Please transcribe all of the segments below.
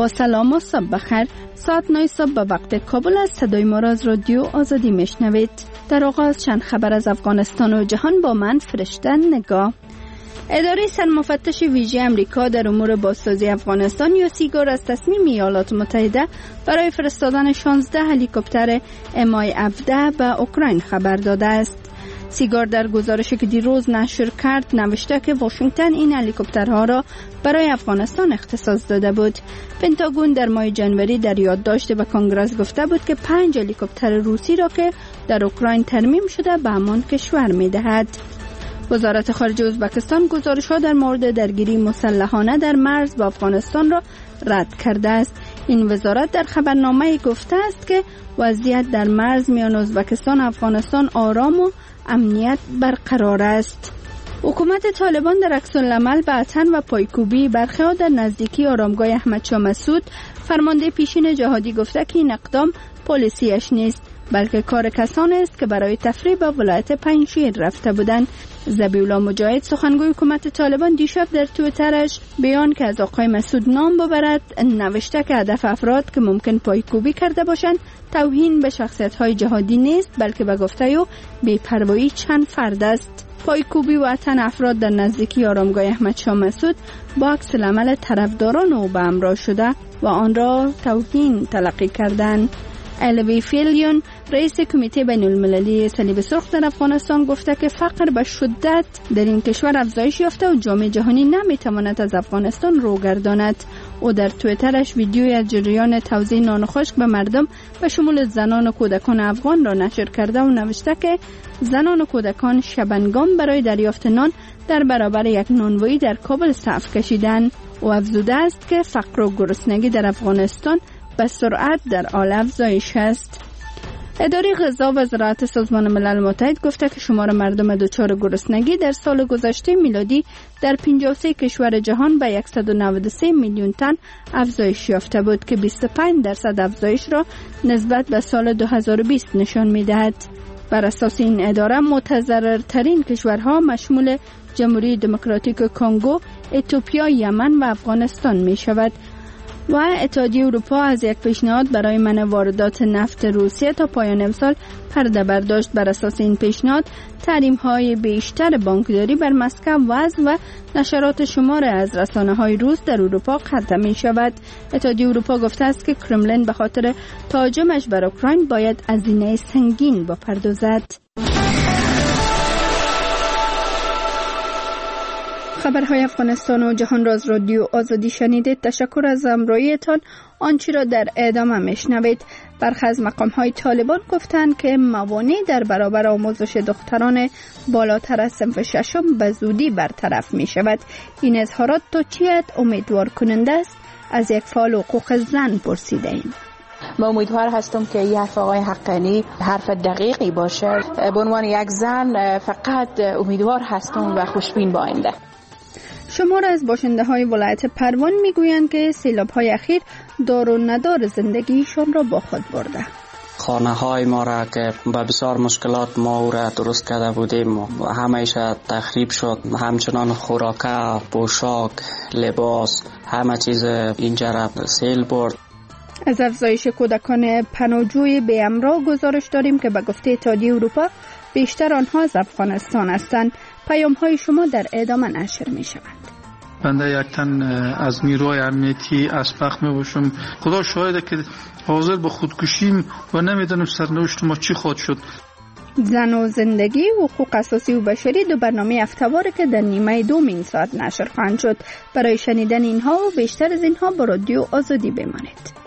با سلام و صبح بخیر. ساعت 9 صبح به وقت کابل است. صدای ما را از رادیو آزادی میشنوید. در آغاز چند خبر از افغانستان و جهان با من فرشته نگاه. اداره سرمفتش ویژه امریکا در امور بازسازی افغانستان یا سیگار از تصمیم ایالات متحده برای فرستادن 16 هلیکوپتر Mi-17 به اوکراین خبر داده است. سیگار در گزارشی که دیروز نشر کرد نوشته که واشنگتن این هلیکوپترها را برای افغانستان اختصاص داده بود. پنتاگون در ماه جنوری در یادداشت به کنگره گفته بود که 5 هلیکوپتر روسی را که در اوکراین ترمیم شده به همان کشور می‌دهد. وزارت خارجه ازبکستان گزارش‌ها در مورد درگیری مسلحانه در مرز با افغانستان را رد کرده است. این وزارت در خبرنامه گفته است که وضعیت در مرز میان ازبکستان و افغانستان آرام و امنیت برقرار است. حکومت طالبان در عکس‌العمل به اتن و پایکوبی برخی‌ها در نزدیکی آرامگاه احمدشاه مسعود فرمانده پیشین جهادی گفته که این اقدام پالیسی‌اش نیست بلکه کار کسانی است که برای تفریح به ولایت پنجشیر رفته بودند. ذبیح‌الله مجاهد سخنگوی حکومت طالبان دیشب در توییترش بیان که از آقای مسعود نام ببرد نوشته که هدف افراد که ممکن پایکوبی کرده باشند توهین به شخصیت‌های جهادی نیست بلکه به گفته او بی‌پروایی چند فرد است. پایکوبی و اتن افراد در نزدیکی آرامگاه احمدشاه مسعود با عکس‌العمل طرفداران او به همراه شده و آن را توهین تلقی کردند. الوی فیلیون رئیس کمیته بین المللی صلیب سرخ در افغانستان گفته که فقر به شدت در این کشور افزایش یافته و جامعه جهانی نمیتواند از افغانستان رو گرداند. او در توییترش ویدیوی از جریان توزیع نان خشک به مردم به شمول زنان و کودکان افغان را نشر کرده و نوشته که زنان و کودکان شبنگام برای دریافت نان در برابر یک نانوایی در کابل صف کشیدند. او افزوده است که فقر و گرسنگی در افغانستان به سرعت در حال افزایش است. اداره غذا و زراعت سازمان ملل متحد گفته که شمار مردم دچار گرسنگی در سال گذشته میلادی در 53 کشور جهان به 193 میلیون تن افزایش یافته بود که 25% افزایش را نسبت به سال 2020 نشان می‌دهد. بر اساس این اداره متضررترین کشورها مشمول جمهوری دموکراتیک کنگو، اتیوپیا، یمن و افغانستان می‌شود. و اتحادیه اروپا از یک پیشنهاد برای منع واردات نفت روسیه تا پایان امسال پرده برداشت. بر اساس این پیشنهاد تحریم‌های بیشتر بانکداری بر مسکو وضع و نشرات شمار از رسانه‌های روس در اروپا قطع می‌شود. اتحادیه اروپا گفته است که کرملین به خاطر تهاجمش بر اوکراین باید هزینه سنگین بپردازد. خبرهای افغانستان و جهان را از رادیو آزادی شنیدید. تشکر از همراهیتان. آنچه را در ادامه میشنوید. برخی از مقام‌های طالبان گفتند که موانع در برابر آموزش دختران بالاتر از صنف ششم به زودی برطرف می شود. این اظهارات تا چه حد امیدوار کننده است؟ از یک فعال حقوق زن پرسیده ایم. ما امیدوار هستم که این حرف آقای حقانی حرف دقیقی باشه. به عنوان یک زن فقط امیدوار هستم و خوشبین با آینده. شمار از باشنده های ولایت پروان می گویند که سیلاب های اخیر دار و ندار زندگیشان را با خود برده. خانه های ما را که با بسیار مشکلات ما او را درست کرده بودیم و همیشه تخریب شد. همچنان خوراک، پوشاک، لباس، همه چیز اینجا را سیل برد. از افزایش کودکان پناهجوی بی همراه گزارش داریم که به گفته اتحادیه اروپا بیشتر آنها از افغانستان هستند. پیام های شما در ادامه نشر می شود. بنده یک تن از نیروهای امنیتی اسبق می باشم. خدا شاهده که حاضر به خودکشیم و نمیدونم سرنوشت ما چی خواهد شد. زن و زندگی، حقوق اساسی و بشری، دو برنامه هفته‌واره که در نیمه دوم این ساعت نشر خواهند شد. برای شنیدن اینها و بیشتر از اینها با رادیو آزادی بمانید.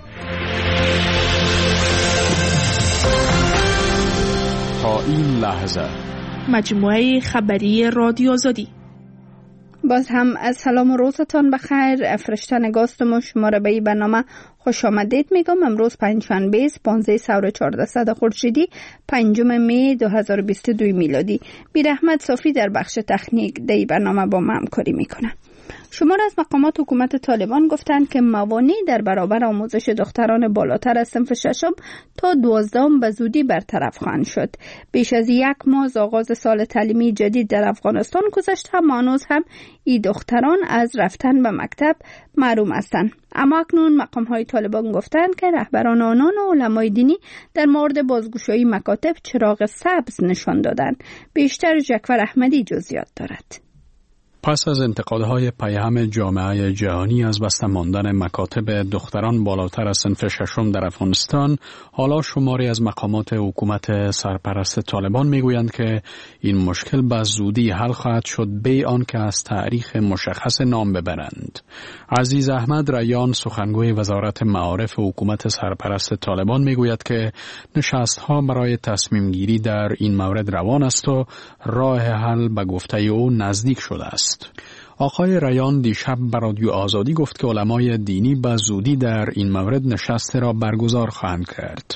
تا این لحظه مجموعه خبری رادیو آزادی. باز هم از سلام و روزتان بخیر. فرشته نگاستم شما را به این برنامه خوش آمدید میگم. امروز پنجشنبه 15 سور 1400 خورشیدی 5 می 2022 میلادی. میر احمد صافی در بخش تکنیک در این برنامه با ما همکاری میکنه. شمار از مقامات حکومت طالبان گفتند که موانع در برابر آموزش دختران بالاتر از صنف ششم تا 12 به زودی برطرف خواهند شد. بیش از 1 ماه از آغاز سال تعلیمی جدید در افغانستان گذشته، اما هنوز هم این دختران از رفتن به مکتب محروم هستند. اما اکنون مقام‌های طالبان گفتند که رهبران آنان و علمای دینی در مورد بازگشایی مکاتب چراغ سبز نشان دادند. بیشتر جعفر احمدی جزئیات دارد. پس از انتقادهای پیهم جامعه جهانی از بسته ماندن مکاتب دختران بالاتر از صنف ششم در افغانستان، حالا شماری از مقامات حکومت سرپرست طالبان میگویند که این مشکل به زودی حل خواهد شد بی آنکه از تاریخ مشخص نام ببرند. عزیز احمد ریان، سخنگوی وزارت معارف حکومت سرپرست طالبان، میگوید که نشست‌ها برای تصمیم گیری در این مورد روان است و راه حل به گفته او نزدیک شده است. آقای ریان دیشب به رادیو آزادی گفت که علمای دینی به زودی در این مورد نشست را برگزار خواهند کرد.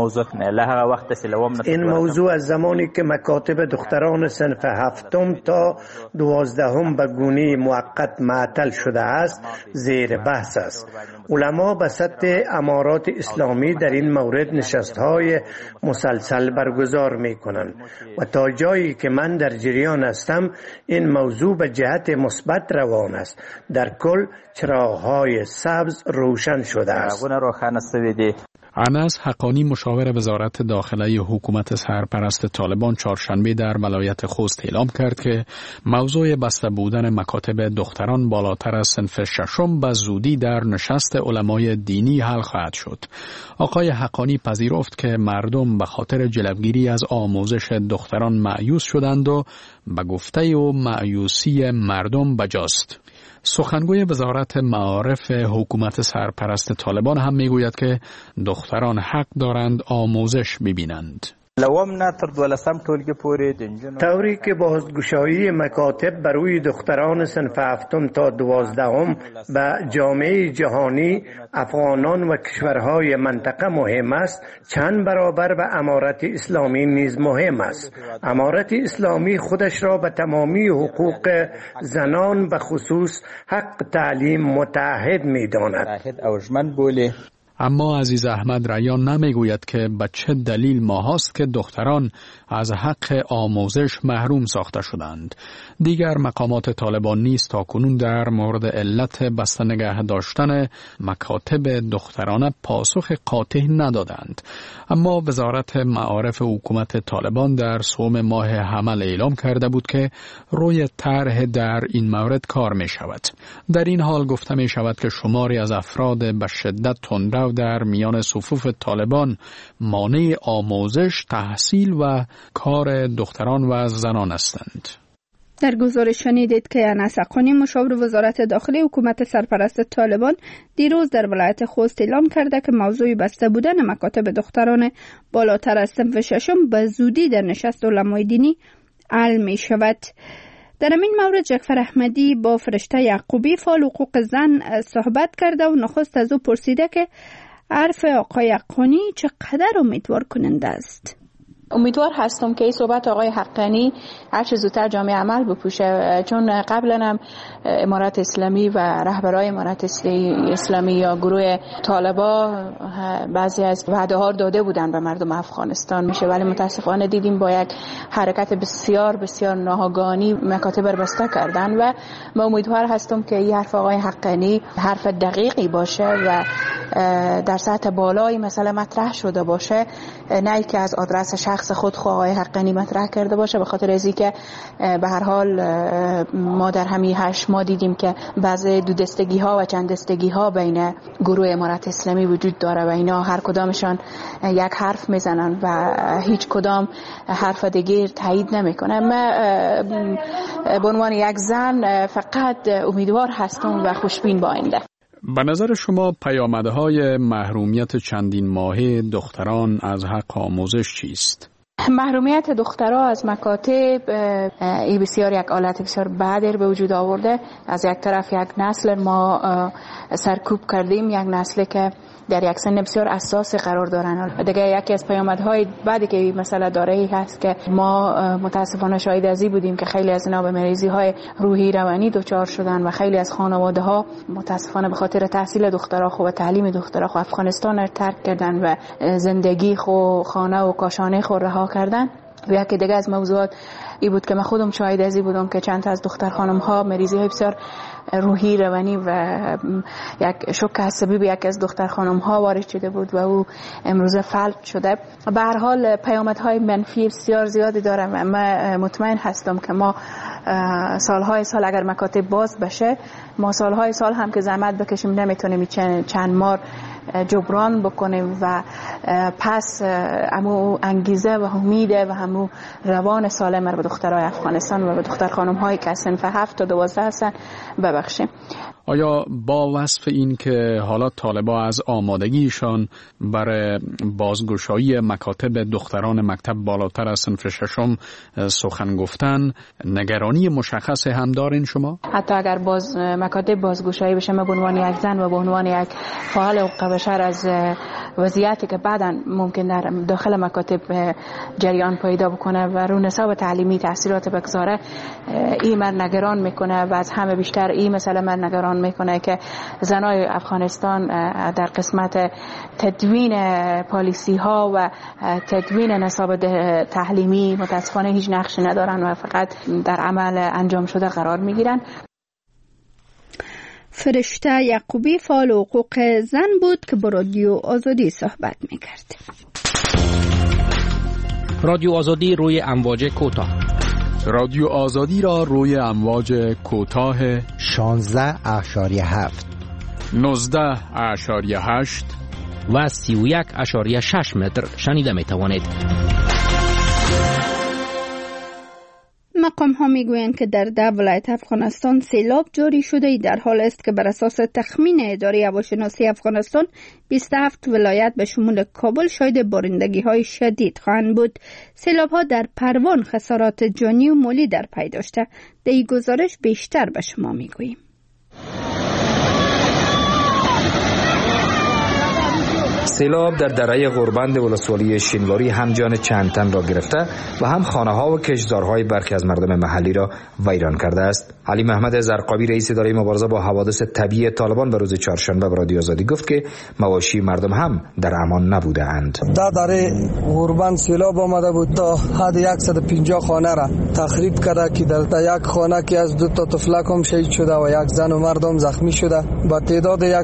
این موضوع از زمانی که مکاتب دختران صنف 7 تا 12 به گونه موقت معطل شده است زیر بحث است. علما به سطح امارات اسلامی در این مورد نشست‌های مسلسل برگزار می‌کنند و تا جایی که من در جریان هستم این موضوع به جهت مثبت روان است. در کل چراغ‌های سبز روشن شده است. انس حقانی، مشاور وزارت داخله حکومت سرپرست طالبان، چهارشنبه در ولایت خوست اعلام کرد که موضوع بسته بودن مکاتب دختران بالاتر از صنف ششم به زودی در نشست علمای دینی حل خواهد شد. آقای حقانی پذیرفت که مردم به خاطر جلوگیری از آموزش دختران مایوس شدند و به گفته او مایوسی مردم بجاست. سخنگوی وزارت معارف حکومت سرپرست طالبان هم میگوید که دختران حق دارند آموزش ببینند. طوری که بازگشایی مکاتب بروی دختران صنف 7 تا 12 به جامعه جهانی، افغانان و کشورهای منطقه مهم است، چند برابر به امارت اسلامی نیز مهم است. امارت اسلامی خودش را به تمامی حقوق زنان به خصوص حق تعلیم متعهد می‌داند. اما عزیز احمد ریان نمیگوید که به چه دلیل ماهاست که دختران از حق آموزش محروم ساخته شدند. دیگر مقامات طالبان نیز تاکنون در مورد علت بسته نگه داشتن مکاتب دخترانه پاسخ قاطع ندادند. اما وزارت معارف حکومت طالبان در سوم ماه حمل اعلام کرده بود که روی طرح در این مورد کار می شود. در این حال گفته می شود که شماری از افراد به شدت تندرو در میان صفوف طالبان مانع آموزش، تحصیل و کار دختران و زنان هستند. در گزارش شنیدید که انس حقانی، مشاور وزارت داخلی حکومت سرپرست طالبان، دیروز در ولایت خوست اعلام کرده که موضوع بسته بودن مکاتب دختران بالاتر از صنف ششم به زودی در نشست علمای دینی حل می شود. در این مورد جعفر احمدی با فرشته یعقوبی، فعال حقوق زن، صحبت کرده و نخست از او پرسیده که حرف آقای حقانی چقدر امیدوار کننده است. امیدوار هستم که این صحبت آقای حقانی هر چه زودتر جامعه عمل بپوشه، چون قبلا هم امارت اسلامی و رهبرای امارت اسلامی یا گروه طالبا بعضی از وعده ها داده بودن به مردم افغانستان میشه، ولی متاسفانه دیدیم با یک حرکت بسیار بسیار ناگهانی مکاتب را بسته کردن و من امیدوار هستم که این حرف آقای حقانی حرف دقیقی باشه و در سطح بالای مسئله مطرح شده باشه، نه که از آدرس شخص خود آقای حقانی مطرح کرده باشه، به خاطر ازی که به هر حال ما در همین 8 ماه دیدیم که بعضی دو دستگی ها و چند دستگی ها بین گروه امارت اسلامی وجود داره و اینا هر کدامشان یک حرف میزنن و هیچ کدام حرف دیگه تایید نمیکنه. من به عنوان یک زن فقط امیدوار هستم و خوشبین با آینده. به نظر شما پیامدهای محرومیت چندین ماهه دختران از حق آموزش چیست؟ محرومیت دخترها از مکاتب ای بسیار یک حالت بسیار بدی به وجود آورده. از یک طرف یک نسل ما سرکوب کردیم، یک نسلی که در یک سن بسیار اساسی قرار دارن. دیگه یکی از پیامدهای بعدی که مسئله داره ای هست که ما متاسفانه شاهد ازی بودیم که خیلی از اینا به مریضی‌های روحی روانی دچار شدن و خیلی از خانواده‌ها متاسفانه به خاطر تحصیل دخترها و تعلیم دخترها افغانستان را ترک کردن و زندگی خو خانه و کاشانه خو رها کردن. و یکی دیگه از موضوعات ای بود که من خودم شاهد ازی بودم که چند تا از دختر خانم ها مریضی های بسیار روحی روانی و یک شوک عصبی به یکی از دختر خانم ها وارد شده بود و او امروزه فلج شده. به هر حال پیامدهای منفی بسیار زیادی داره و من مطمئن هستم که ما سالهای سال اگر مکاتب باز بشه ما سالهای سال هم که زحمت بکشیم نمیتونیم چند مار جبران بکنیم و پس همو انگیزه و امید و همو روان سالم رو به دخترای افغانستان و به دختر خانم هایی که از صنف 7 تا 12 هستن ببخشیم. آیا با وصف این که حالا طالبا از آمادگیشان برای بازگشایی مکاتب دختران مکتب بالاتر از صنف 6 سخن گفتن نگرانی مشخص هم دارین شما؟ حتی اگر مکاتب بازگشایی بشه ما به عنوان یک زن و به عنوان یک فعال حقوق بشر از وضعیتی که بعداً ممکن در داخل مکاتب جریان پیدا بکنه و رو نصاب تعلیمی تاثیرات بگذاره این من نگران میکنه و از همه بیشتر این مسئله من نگران میکنه که زنای افغانستان در قسمت تدوین پالیسی ها و تدوین نصاب تعلیمی متاسفانه هیچ نقشی ندارن و فقط در عمل انجام شده قرار میگیرن. فرشته یعقوبی فعال حقوق زن بود که با رادیو آزادی صحبت میکرد. رادیو آزادی روی امواج کوتاه. رادیو آزادی را روی امواج کوتاه 16.7 19.8 و 31.6 متر شنیده می توانید. مقام ها می گویند که در 10 ولایت افغانستان سیلاب جاری شده در حال است که بر اساس تخمین اداره هواشناسی افغانستان 27 ولایت به شمول کابل شاهد بارندگی های شدید خواهند بود. سیلاب ها در پروان خسارات جانی و مالی در پی داشته. در این گزارش بیشتر به شما می گوییم. سیلاب در دره غوربند ولسوالی شینواری هم جان چند تن را گرفته و هم خانه ها و کشتزارهای برخی از مردم محلی را ویران کرده است. علی محمد زرقاوی رئیس اداره مبارزه با حوادث طبیعی طالبان به روز چهارشنبه به رادیو آزادی گفت که مواشی مردم هم در امان نبوده اند. در دره غوربند سیلاب آمده بود تا حد 150 خانه را تخریب کرده که در یک خانه که از 2 تا طفلک هم شهید شده و یک زن و مرد هم زخمی شده. با تعداد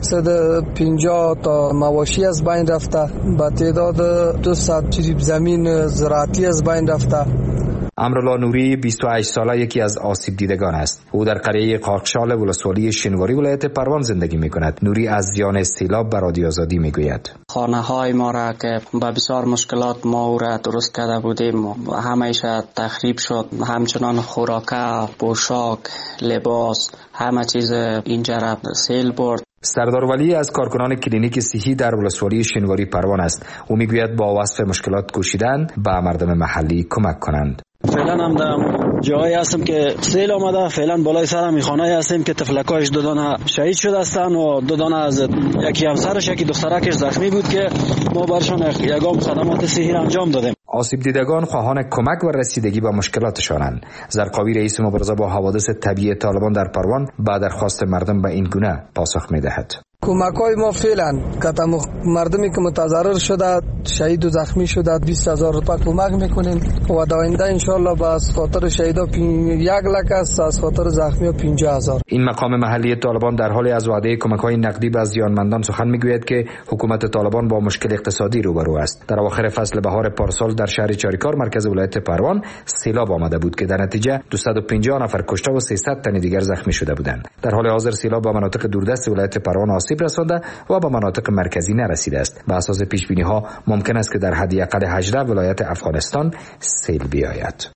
150 تا مواشی از بین رفته، با تعداد 200 چیزی زمین زراعتی از بین رفته. امرالله نوری 28 ساله یکی از آسیب دیدگان است. او در قریه قاقشال ولسوالی شینواری ولایت پروان زندگی می‌کند. نوری از زیان سیلاب به رادیو آزادی میگوید: خانه‌های ما را که با بسیار مشکلات ما او را درست کرده بودیم همیشه تخریب شد. همچنان خوراک، پوشاک، لباس، همه چیز اینجا را سیل برد. سردار ولی از کارکنان کلینیک صحی در ولسوالی شینواری پروان است. او میگوید با وصف مشکلات کوشیدن به مردم محلی کمک کنند. فعلا هم در جایی هستم که سیل آمده. فعلا بالای سر هم خانه هستیم که تفلکایش 2 دانه شهید شده هستند و 2 دانه از یکی همسرش یکی دخترکش زخمی بود که ما برشان یگام خدمات صحی را انجام دادیم. آسیب دیدگان خواهان کمک و رسیدگی به مشکلاتشانند. زرقاوی رئیس مبارزه با حوادث طبیعی طالبان در پروان با درخواست مردم به این گونه پاسخ می‌دهد. کمک‌های ما فعلا که مردمی که متضرر شده شهید و زخمی شده 20,000 روپیه کمک میکنیم و در آینده انشالله با از خاطر شهیدا 1 لک است، از خاطر زخمی 50,000. این مقام محلی طالبان در حال از وعده کمک‌های نقدی به زیانمندان سخن میگوید که حکومت طالبان با مشکل اقتصادی روبرو است. در اواخر فصل بهار پارسال در شهر چاریکار مرکز ولایت پروان سیلاب آمده بود که در نتیجه 250 نفر کشته و 300 تن دیگر زخمی شده بودند. در حال حاضر سیلاب به مناطق دوردست ولایت پروان آسیب رسانده و به مناطق مرکزی نرسیده است. به اساس پیش بینی ها ممکن است که در حداقل 18 ولایت افغانستان سیل بیاید.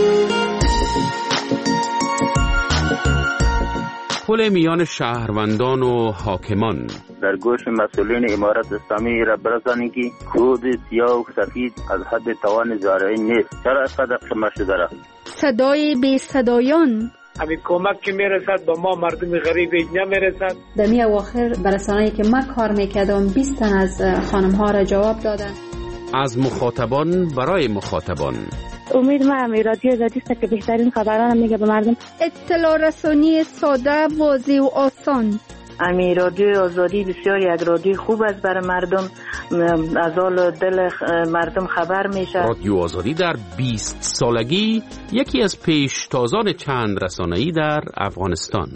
پل میان شهروندان و حاکمان. در گوش مسئولین امارت اسلامی را برسانید که کود سیاه و سفید از حد توان زارعین نیست. چرا اینقدر خمه شده را؟ صدای بی صدایان. همین کمک که میرسد با ما مردم غریب نمیرسد. در می اواخر برسانه‌ای که من کار میکردم 20 تن از خانم ها را جواب دادن. از مخاطبان برای مخاطبان. امید ما رادیو آزادی است که بهترین خبران میگه به مردم. اطلاع رسانی ساده، واضح و آسان. امی رادیو آزادی بسیار یک رادیو خوب است برای مردم، از حال دل مردم خبر میشه. رادیو آزادی در 20 سالگی یکی از پیشتازان چند رسانه‌ای در افغانستان.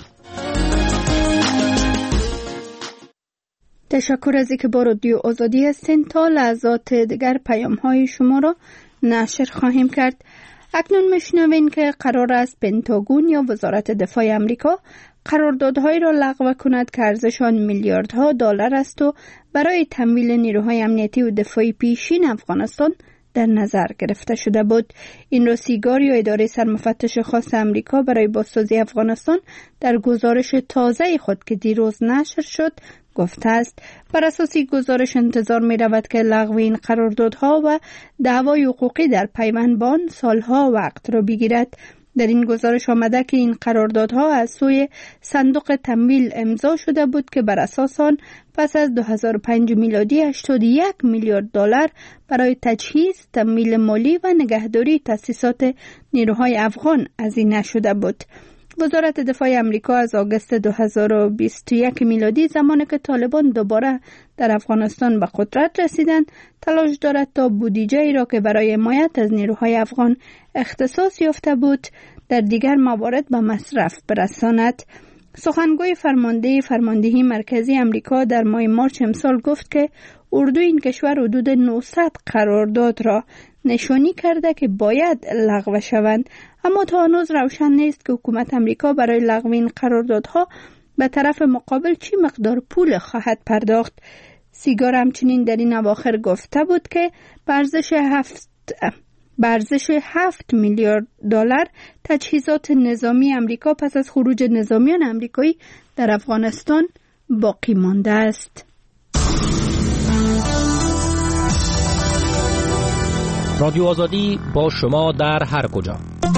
تشکر از اینکه با رادیو آزادی هستین. تا لحظات دیگر پیام های شما را نشر خواهیم کرد. اکنون میشنوین که قرار است پنتاگون یا وزارت دفاع امریکا قراردادهایی را لغو کند که ارزش آن میلیاردها دلار است و برای تمویل نیروهای امنیتی و دفاعی پیشین افغانستان در نظر گرفته شده بود. این را سیگار یا اداره سرمفتش خاص امریکا برای بازسازی افغانستان در گزارش تازه خود که دیروز نشر شد گفته است. بر اساس گزارش انتظار می رود که لغو این قراردادها و دعوای حقوقی در پیوند با آن سالها وقت را بگیرد. در این گزارش آمده که این قراردادها از سوی صندوق تمویل امضا شده بود که بر اساس آن پس از 2005 میلادی 81 میلیارد دلار برای تجهیز، تمویل مالی و نگهداری تأسیسات نیروهای افغان هزینه شده بود. وزارت دفاع امریکا از آگوست 2021 میلادی زمانی که طالبان دوباره در افغانستان به قدرت رسیدند تلاش دارد تا بودجه ای را که برای حمایت از نیروهای افغان اختصاص یافته بود در دیگر موارد به مصرف برساند. سخنگوی فرماندهی مرکزی امریکا در ماه مارچ امسال گفت که اردو این کشور حدود 900 قرارداد را نشانی کرده که باید لغو شوند، اما تا هنوز روشن نیست که حکومت امریکا برای لغو این قراردادها به طرف مقابل چی مقدار پول خواهد پرداخت. سیگار همچنین در این اواخر گفته بود که به ارزش 7 میلیارد دلار تجهیزات نظامی امریکا پس از خروج نظامیان امریکایی در افغانستان باقی مانده است. رادیو آزادی با شما در هر کجا.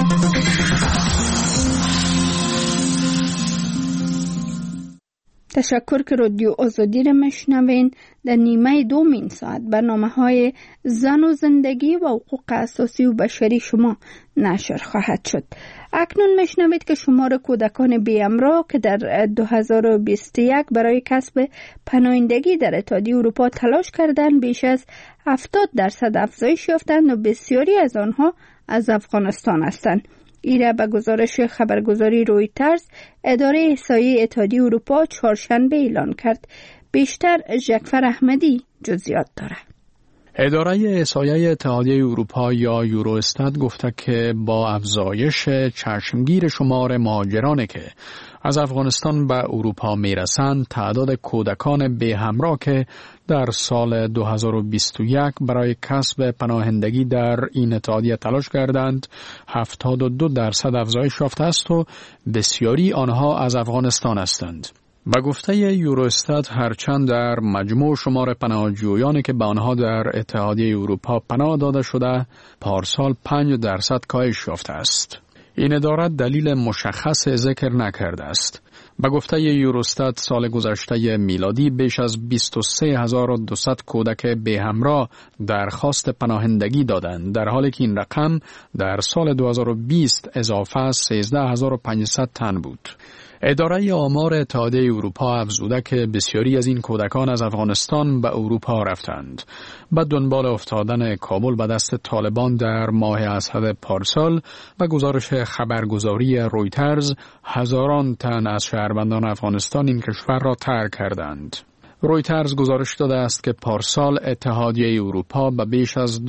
تشکر که رادیو آزادی را مشنوین. در نیمه دومین ساعت برنامه‌های زن و زندگی و حقوق اساسی و بشری شما نشر خواهد شد. اکنون مشنوید که شمار کودکان بی‌همراه که در 2021 برای کسب پناهندگی در اتحادیه اروپا تلاش کردند بیش از 70% افزایش یافتند و بسیاری از آنها از افغانستان هستند. ایره به گزارش خبرگزاری رویترز اداره احصایه اتحادیه اروپا چهارشنبه اعلان کرد. بیشتر جعفر احمدی جزئیات داره. اداره احصایه اتحادیه اروپا یا یوروستات گفته که با افزایش چشمگیر شمار مهاجرانی که از افغانستان به اروپا میرسند، تعداد کودکان بی همراه که در سال 2021 برای کسب پناهندگی در این اتحادیه تلاش کردند 72% افزایش یافته است و بسیاری آنها از افغانستان هستند. به گفته یوروستات هرچند در مجموع شمار پناهجویانی که به آنها در اتحادیه اروپا پناه داده شده پارسال 5% کاهش یافته است. این اداره دلیل مشخص ذکر نکرده است. به گفته یوروستات سال گذشته میلادی بیش از 23200 کودک بی همراه درخواست پناهندگی دادند، در حالی که این رقم در سال 2020 اضافه 13500 تن بود. اداره آمار اتحادیه اروپا افزوده که بسیاری از این کودکان از افغانستان به اروپا رفتند. به دنبال افتادن کابل به دست طالبان در ماه اسد پارسال و گزارش خبرگزاری رویترز هزاران تن از شهروندان افغانستان این کشور را ترک کردند. رویترز گزارش داده است که پارسال اتحادیه اروپا به بیش از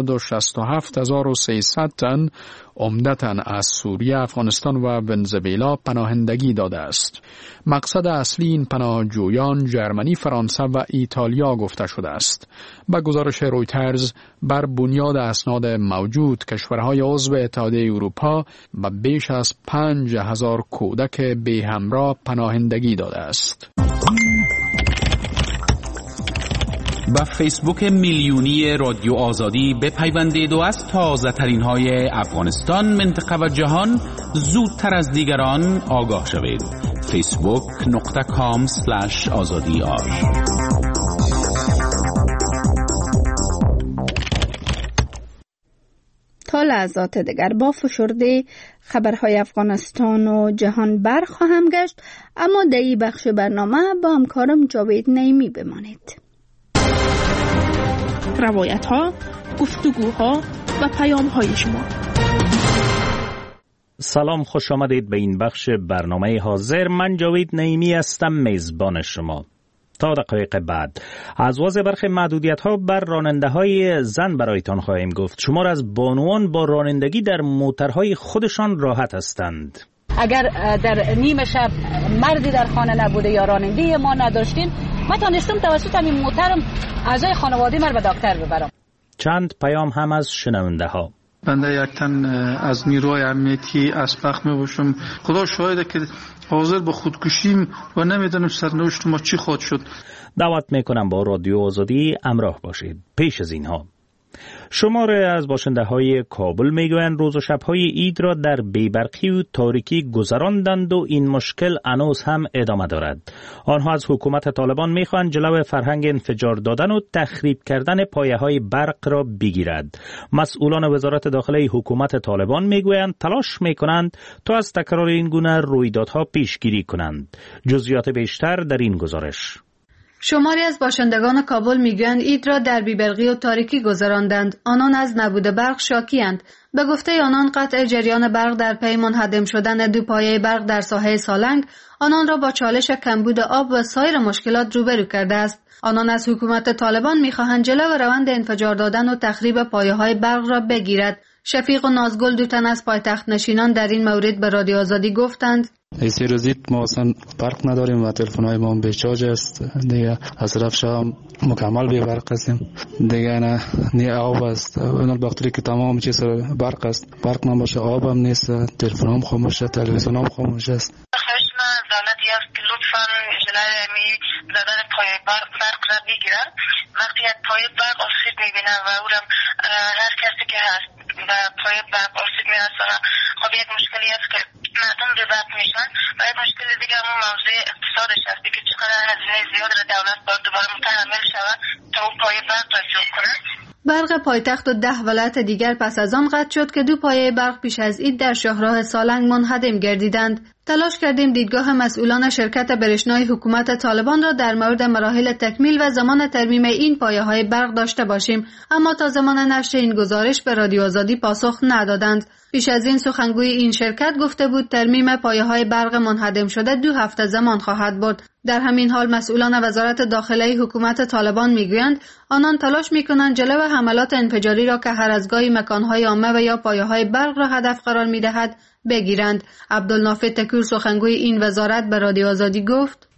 267300 تن عمدتاً از سوریه، افغانستان و ونزوئلا پناهندگی داده است. مقصد اصلی این پناهجویان جرمنی، فرانسه و ایتالیا گفته شده است. با گزارش رویترز بر بنیاد اسناد موجود کشورهای عضو اتحادیه اروپا به بیش از 5000 کودک بی همراه پناهندگی داده است. با فیسبوک میلیونی رادیو آزادی بپیوندید و از تازه ترین های افغانستان، منطقه و جهان زودتر از دیگران آگاه شوید. facebook.com/azadi.ir. تا لحظات دیگر با فشرده خبرهای افغانستان و جهان برخواهم گشت، اما در این بخش برنامه با همکارم جاوید نعیمی بمانید. روایت ها، گفتگوها و پیام های شما. سلام، خوش آمدید به این بخش برنامه حاضر. من جاوید نعیمی هستم، میزبان شما. تا دقایق بعد از وضع برخی محدودیت ها بر راننده های زن برایتان خواهیم گفت. شمار از بانوان با رانندگی در موترهای خودشان راحت هستند. اگر در نیمه شب مردی در خانه نبوده یا راننده ما نداشتیم، من تانستم توسط همین موترم اعضای خانواده من به دکتر ببرم. چند پیام هم از شنونده ها. بنده یک تن از نیروهای امنیتی اسبق میباشم. خدا شاهده که حاضر به خودکشیم و نمیدونم سرنوشت ما چی خواهد شد. دعوت میکنم با رادیو آزادی همراه باشید. پیش از اینها، شماره از باشنده های کابل میگویند روز و شبهای عید را در بیبرقی و تاریکی گذراندند و این مشکل هنوز هم ادامه دارد. آنها از حکومت طالبان میخواهند جلو فرهنگ انفجار دادن و تخریب کردن پایه های برق را بگیرد. مسئولان وزارت داخلی حکومت طالبان میگویند تلاش میکنند تا از تکرار این گونه رویدادها پیشگیری کنند. جزئیات بیشتر در این گزارش. شماری از باشندگان کابل میگویند عید را در بیبرقی و تاریکی گذراندند. آنان از نبود برق شاکی‌اند. به گفته آنان قطع جریان برق در پی منهدم شدن دو پایه برق در ساحه سالنگ آنان را با چالش کمبود آب و سایر مشکلات روبرو کرده است. آنان از حکومت طالبان میخواهند جلو روند انفجار دادن و تخریب پایه‌های برق را بگیرد. شفیق و نازگل، دو تن از پایتخت نشینان، در این مورد به رادیو آزادی گفتند: ایسی روزیت ما اصلا برق نداریم و تلفن‌های ما بیچارج است. دیگه از طرف شام مکمل بی برق هستیم. دیگه نه آب است. اون باکتری که تمام چیز برق است. برق نباشه آب هم نیست. تلفن هم خاموش است. تلویزیون هم خاموش است. دولتی است که لطفاً جلوی زدن پای برق را بگیرن. وقتی از پای برق آسیب میبینن و اونم هر کسی که هست و پای برق آسیب میرسانه، خب یک مشکلی است که مردم به برق میشن و یک مشکل دیگه همون موضوع اقتصادش است که چقدر هزینه زیاد را دولت باید دوباره متحمل شود تا اون پای برق را جور کنه. برق پایتخت و 10 ولایت دیگر پس از آن قطع شد که دو پایه برق پیش از عید در شاهراه سالنگ منهدم گردیدند. تلاش کردیم دیدگاه مسئولان شرکت برشنای حکومت طالبان را در مورد مراحل تکمیل و زمان ترمیم این پایه‌های برق داشته باشیم، اما تا زمان نشر این گزارش به رادیو آزادی پاسخ ندادند. پیش از این سخنگوی این شرکت گفته بود ترمیم پایه‌های برق منهدم شده 2 هفته زمان خواهد برد. در همین حال مسئولان وزارت داخلی حکومت طالبان میگویند آنان تلاش میکنند جلو حملات انفجاری را که هر از گاهی مکانهای عامه و یا پایه‌های برق را هدف قرار میدهد بگیرند. عبدالنافع تکور، سخنگوی این وزارت، به رادیو آزادی گفت: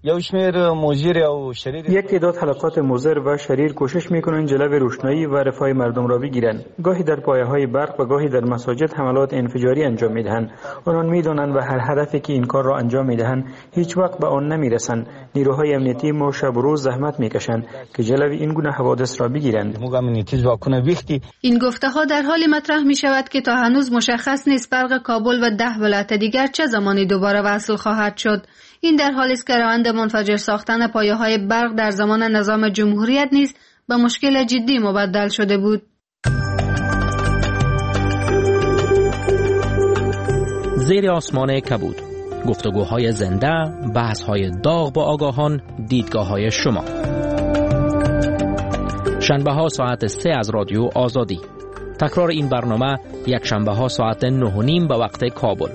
یک تعداد حلقات مضر و شریر کوشش میکنند جلو روشنایی و رفاه مردم را بگیرند. گاهی در پایه‌های برق و گاهی در مساجد حملات انفجاری انجام میدهند. آنان میدانند و هر هدفی که این کار را انجام میدهند هیچ وقت به آن نمیرسند. نیروهای امنیتی ما شب و روز زحمت میکشند که جلو این گونه حوادث را بگیرند. این گفته‌ها در حالی مطرح میشود که تا هنوز مشخص نیست برق کابل و 10 ولایت دیگر چه زمانی دوباره وصل خواهد شد. این در حالی است که روند منفجر ساختن پایه‌های برق در زمان نظام جمهوریت نیز به مشکل جدی مبدل شده بود. زیر آسمان کبود، گفتگوهای زنده، بحث‌های داغ با آگاهان، دیدگاه‌های شما. شنبه‌ها ساعت 3 از رادیو آزادی. تکرار این برنامه یک شنبه‌ها ساعت 9:30 به وقت کابل.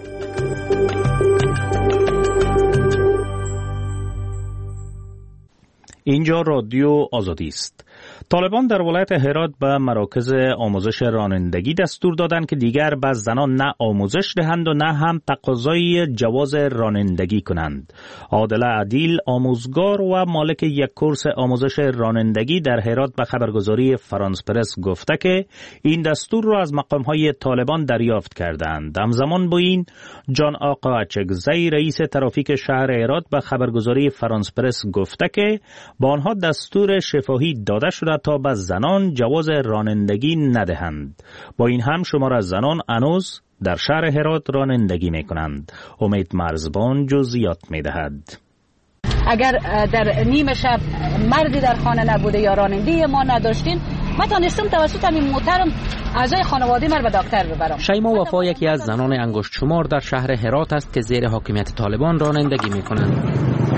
اینجا رادیو آزادی است. طالبان در ولایت هرات به مراکز آموزش رانندگی دستور دادند که دیگر به زنان نه آموزش دهند و نه هم تقاضای جواز رانندگی کنند. عادله عدیل، آموزگار و مالک یک کورس آموزش رانندگی در هرات به خبرگزاری فرانس پرس گفته که این دستور را از مقام‌های طالبان دریافت کردند. همزمان با این جان آقا اچکزی رئیس ترافیک شهر هرات به خبرگزاری فرانس پرس گفته که با آنها دستور شفاهی داده شده تا به زنان جواز رانندگی ندهند. با این هم شمار از زنان هنوز در شهر هرات رانندگی می کنند. امید مرزبان جزئیات می دهد. اگر در نیمه شب مردی در خانه نبوده یا راننده ما نداشتیم، من تانستم توسط همین محترم اعضای خانواده من به دکتر ببرم. شیما وفا یکی از زنان انگشت شمار در شهر هرات است که زیر حاکمیت طالبان رانندگی می کنند.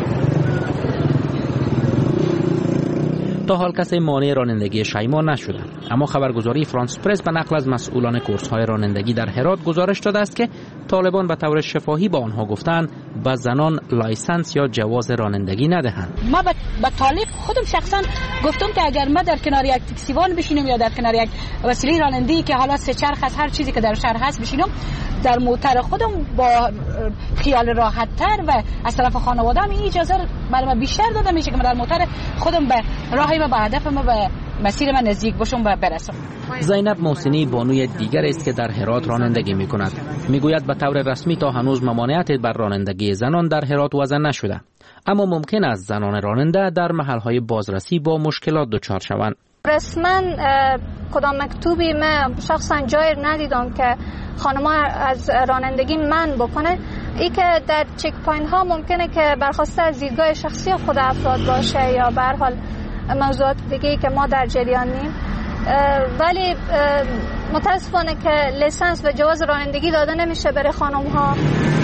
تا حال کسی مانع رانندگی شیما نشده، اما خبرگزاری فرانس پرس به نقل از مسئولان کورس‌های رانندگی در هرات گزارش داده است که طالبان به طور شفاهی با آنها گفتند به زنان لایسنس یا جواز رانندگی ندهند. ما به طالب خودم شخصا گفتم که اگر ما در کنار یک تاکسیوان بشینم یا در کنار یک وسیله رانندگی که حالا سه چرخ از هر چیزی که در شهر هست بشینم، در موتر خودم با خیال راحت تر و از طرف خانواده‌ام این اجازه برای من بیشتر داده میشه که من در موتر خودم به راهی و به هدفم و به مسیر من نزدیک باشم و برسم. زینب محسنی بانوی دیگر است که در هرات رانندگی می‌کند. میگوید به طور رسمی تا هنوز ممانعت بر رانندگی زنان در هرات وضع نشده، اما ممکن است زنان راننده در محل‌های بازرسی با مشکلات دچار شوند. رسما کدام مکتوبی من شخصا جای ندیدم که خانم‌ها از رانندگی من بکنه. ای که در چک پوینت ها ممکنه که برخواسته از دیدگاه شخصی خود افراد باشه یا به هر حال موضوعات دیگه‌ای که ما در جریان نیم، ولی متاسفانه که لیسانس و جواز رانندگی داده نمیشه برای خانم‌ها.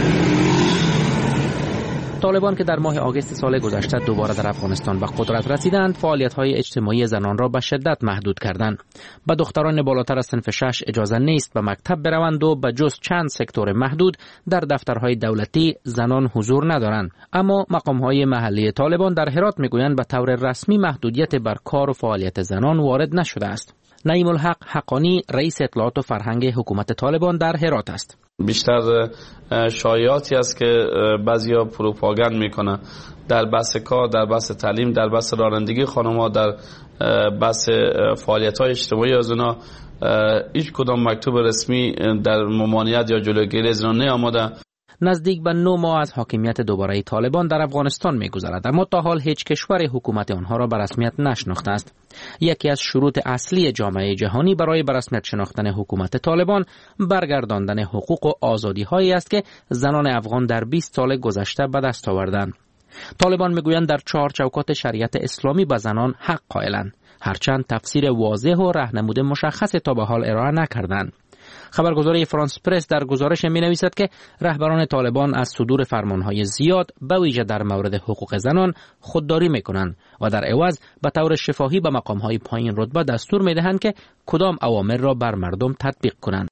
طالبان که در ماه آگوست سال گذشته دوباره در افغانستان به قدرت رسیدند، فعالیت‌های اجتماعی زنان را به شدت محدود کردند. به دختران بالاتر از صنف 6 اجازه نیست به مکتب بروند و به جز چند سکتور محدود در دفترهای دولتی زنان حضور ندارند. اما مقام‌های محلی طالبان در هرات میگویند به طور رسمی محدودیت بر کار و فعالیت زنان وارد نشده است. نعیم الحق حقانی رئیس اطلاعات و فرهنگ حکومت طالبان در هرات است. بیشتر شایعاتی است که بعضیا پروپاگاند میکنه در بحث کار، در بحث تعلیم، در بحث رانندگی خانم‌ها، در بحث فعالیت‌های اجتماعی از اونا هیچ کدام مکتوب رسمی در ممانعت یا جلوگیری از اونا نیامده. نزدیک به 9 ماه از حاکمیت دوباره طالبان در افغانستان می‌گذرد، اما تا حال هیچ کشور حکومت آنها را به رسمیت نشناخته است. یکی از شروط اصلی جامعه جهانی برای به رسمیت شناختن حکومت طالبان برگرداندن حقوق و آزادی‌هایی است که زنان افغان در 20 سال گذشته به دست آوردند. طالبان میگویند در 4 چوکات شریعت اسلامی به زنان حق قائلند، هرچند تفسیر واضح و راهنمود مشخص تا به حال ارائه نکردند. خبرگزاری فرانس پرس در گزارش می نویسد که رهبران طالبان از صدور فرمانهای زیاد به ویژه در مورد حقوق زنان خودداری می کنند و در عوض به طور شفاهی به مقامهای پایین رتبه دستور می دهند که کدام اوامر را بر مردم تطبیق کنند.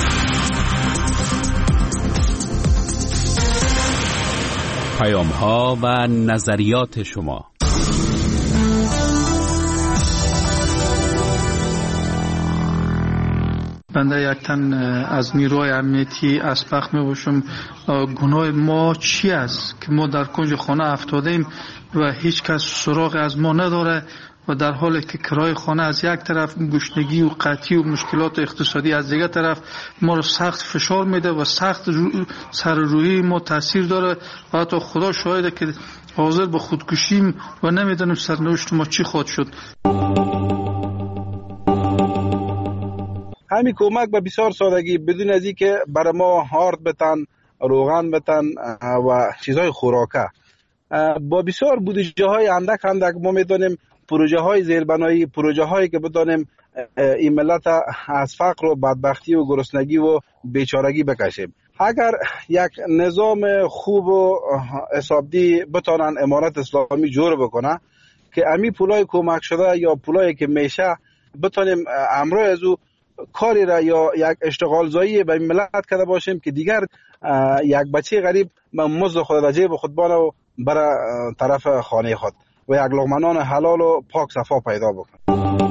پیام‌ها و نظریات شما. بنده یک تن از نیروهای امنیتی اسبق می باشم. گناه ما چی است که ما در کنج خانه افتاده ایم و هیچ کس سراغ از ما نداره و در حالی که کرای خانه از یک طرف گشنگی و قحطی و مشکلات اقتصادی از دیگر طرف ما رو سخت فشار میده و سخت سر روحی ما تاثیر داره و حتی خدا شاهده که حاضر به خودکشیم و نمیدونم سرنوشت ما چی خواهد شد. همین کمک به بسیار سادگی بدون از اینکه برای ما هارد بتن، روغن بتن و چیزهای خوراکه، با بسیار بودجه های اندک ما میتونیم پروژه های زیربنایی، پروژه هایی که بتونیم این ملت از فقر و بدبختی و گرسنگی و بیچارگی بکشیم. اگر یک نظام خوب و حسابدی بتونن امارت اسلامی جور بکنه که امی پولای کمک شده یا پولایی که میشه بتونیم امروز از او کاری را یا یک اشتغال زایی به ملت کرده باشیم که دیگر یک بچه غریب مزد خود و جیب خود بانه و برای طرف خانه خود و یک لقمه نان حلال و پاک صفا پیدا بکنه.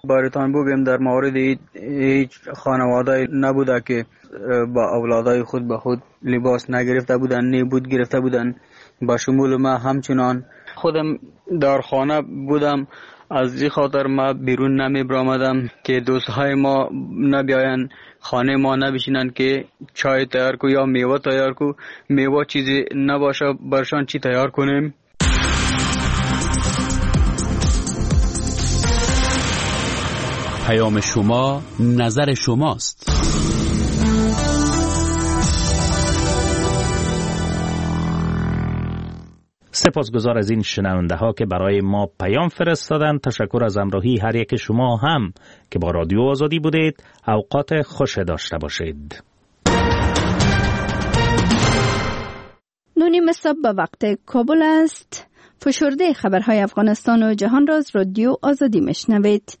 براتان بگم در مورد هیچ خانواده نبوده که با اولادای خود به خود لباس نگرفته بودن، نبود گرفته بودن. با شمول ما همچنان خودم در خانه بودم، از این خاطر ما بیرون نمی برآمدم که دوستهای ما نبیاین خانه ما نبشینن که چای تیار کو یا میوه تیار کو. میوه چیزی نباشه برشان چی تیار کنیم. پیام شما، نظر شماست. سپاسگزار از این شنونده ها که برای ما پیام فرستادن. تشکر از همراهی هر یک شما هم که با رادیو آزادی بودید. اوقات خوش داشته باشید. نونیم صبح به وقت کابل است. فشرده خبرهای افغانستان و جهان را از رادیو آزادی میشنوید.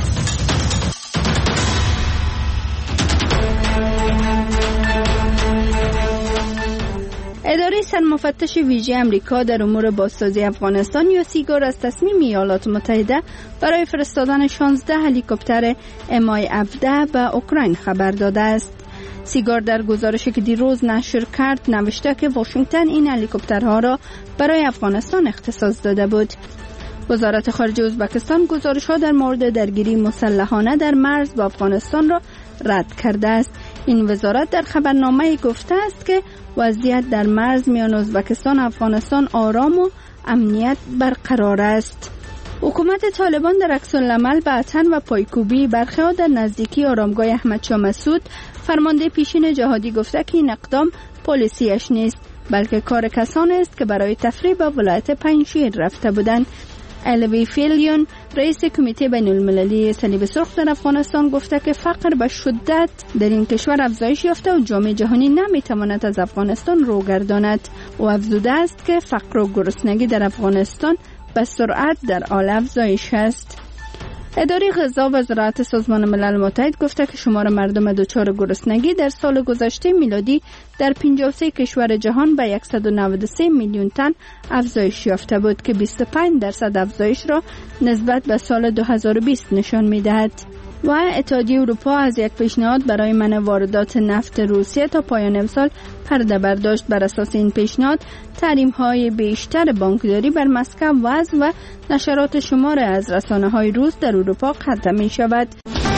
اداره سرمفتش ویژه امریکا در امور بازسازی افغانستان یا سیگار از تصمیم ایالات متحده برای فرستادن 16 هلیکوپتر MI-17 به اوکراین خبر داده است. سیگار در گزارشی که دیروز نشر کرد نوشته که واشنگتن این هلیکوپترها را برای افغانستان اختصاص داده بود. وزارت خارجه ازبکستان گزارش‌ها در مورد درگیری مسلحانه در مرز با افغانستان را رد کرده است. این وزارت در خبرنامه گفته است که وضعیت در مرز میان ازبکستان و افغانستان آرام و امنیت برقرار است. حکومت طالبان در عکس‌العمل به اتن و پایکوبی برخی‌ها در نزدیکی آرامگاه احمد شاه مسعود فرمانده پیشین جهادی گفته که این اقدام پالیسیش نیست بلکه کار کسانی است که برای تفریح به ولایت پنجشیر رفته بودند. الوی فیلیون رئیس کمیته بین المللی صلیب سرخ در افغانستان گفته که فقر به شدت در این کشور افزایش یافته و جامعه جهانی نمیتواند از افغانستان رو گرداند. و افزوده است که فقر و گرسنگی در افغانستان به سرعت در حال افزایش است. اداره غذا و زراعت سازمان ملل متحد گفته که شمار مردم دچار گرسنگی در سال گذشته میلادی در 53 کشور جهان به 193 میلیون تن افزایش یافته بود که 25% افزایش را نسبت به سال 2020 نشان می‌دهد. و اتحادیه اروپا از یک پیشنهاد برای منع واردات نفت روسیه تا پایان امسال پرده برداشت. بر اساس این پیشنهاد تحریم‌های بیشتر بانکداری بر مسکو وضع و نشرات شمار از رسانه‌های روس در اروپا قطع می‌شود.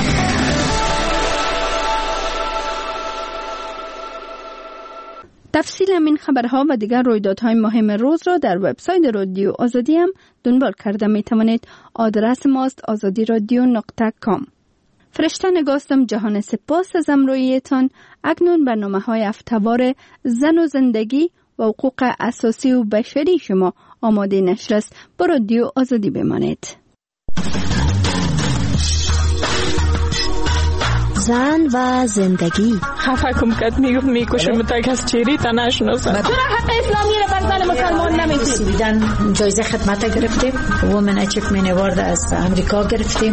تفصیل این خبرها و دیگر رویدادهای مهم روز را در وبسایت رادیو آزادی هم دنبال کرده می‌توانید. آدرس ماست azadiradio.com. فرشته نگاستم جهان سپاس از امرویتان. اکنون برنامه‌های افتوار زن و زندگی و حقوق اساسی و بشری شما آماده نشر است. با رادیو آزادی بمانید. زن و زندگی. خفه کم کت میکشه متک از چیری تا نشناسن. چرا حق اسلامی را بر زن مسلمان نمیدید؟ دیدن جایزه خدمت گرفتیم. وومن اچیومنت اوارد از امریکا گرفتیم.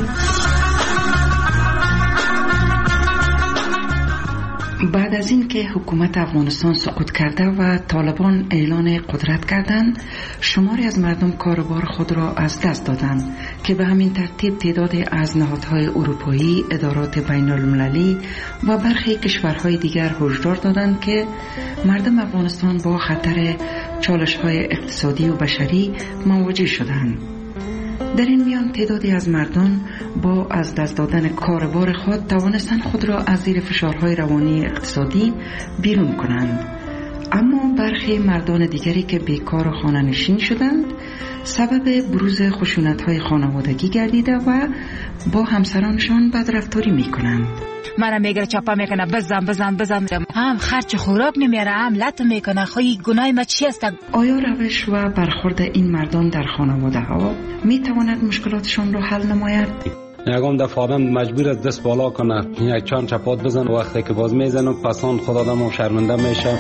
بعد از این که حکومت افغانستان سقوط کرده و طالبان اعلان قدرت کردند، شماری از مردم کاروبار خود را از دست دادند که به همین ترتیب تعدادی از نهادهای اروپایی، ادارات بین المللی و برخی کشورهای دیگر هشدار دادند که مردم افغانستان با خطر چالش‌های اقتصادی و بشری مواجه شدند. در این میان تعدادی از مردم با از دست دادن کاروبار خود توانستند خود را از زیر فشارهای روانی اقتصادی بیرون کنند. اما برخی مردان دیگری که بیکار و خانه نشین شدند سبب بروز خشونت‌های خانوادگی گردیده و با همسرانشان بدرفتاری می‌کنند. منم میگره چاپا میکنه بزن هم خرچ خوراک نمیاره هم لط میکنه. خواهی گناه ما چی است؟ آیا روش و برخورد این مردان در خانواده ها میتواند مشکلاتشان را حل نماید؟ یکم دفعه آدم مجبور است دست بالا کنه، یک چند چپات بزن، وقتی که باز میزنه پسان خود آدم شرمنده میشه.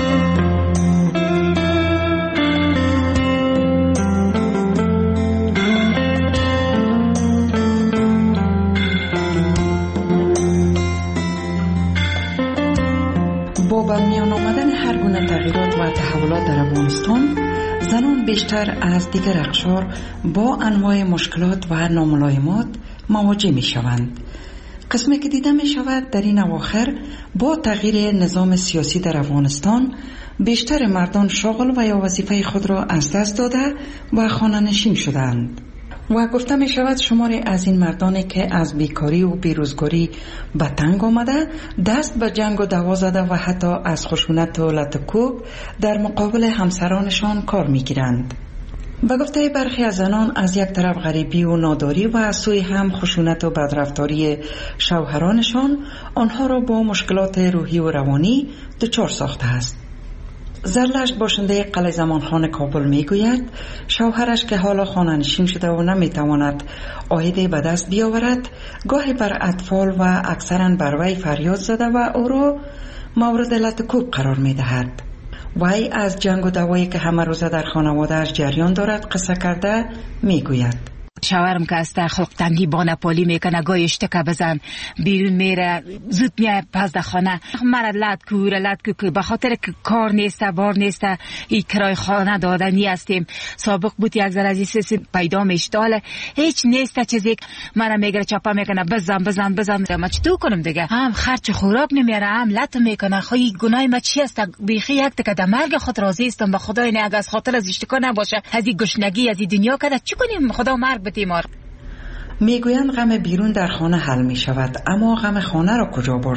با میان آمدن هر گونه تغییرات و تحولات در افغانستان، زنان بیشتر از دیگر اقشار با انواع مشکلات و ناملایمات مواجه می شوند. قسمی که دیده می شود در این اواخر با تغییر نظام سیاسی در افغانستان بیشتر مردان شغل و یا وظیفه خود را از دست داده و خانه‌نشین شدند و گفته می شود شماری از این مردانی که از بیکاری و بیروزگاری به تنگ آمده دست به جنگ و دعوا زده و حتی از خشونت و لطکوب در مقابل همسرانشان کار می گیرند. به گفته برخی از زنان از یک طرف غریبی و ناداری و از سوی هم خشونت و بدرفتاری شوهرانشان آنها را با مشکلات روحی و روانی دچار ساخته است. زرلشت باشنده قلعه زمانخان کابل می گوید شوهرش که حالا خانه‌نشین شده و نمی تواند عایدی به دست بیاورد گاهی بر اطفال و اکثرا بر وی فریاد زده و او را مورد لطکوب قرار می دهد. وی از جنگ و دعوایی که همه روزه در خانواده‌اش جریان دارد قصه کرده می گوید شوهرم که است خلق تنگی با نپالی میکنه گاهی اشتکه بزن بیرون میره زود میاد پس در خانه مرا لد کو به خاطر که کار نیسته بار نیسته این کرای خانه دادنی هستیم سابق بود یک ذره از این سیسی پیدا میشتاله هیچ نیسته چیزی مرا میگره چاپا میکنه بزن ما چطور کنم دیگه هم خرچ خوراک نمیاره هم لط میکنه خواهی گناه ما چی است بیخی یک تکه در مرگ خود راضی استم به خدای نه اگه از خاطر از اشتکا نباشه از این گشنگی از این دنیا کده چی کنیم خدا مرگ میگویند غم بیرون در خانه حل می شود اما غم خانه را کجا برد؟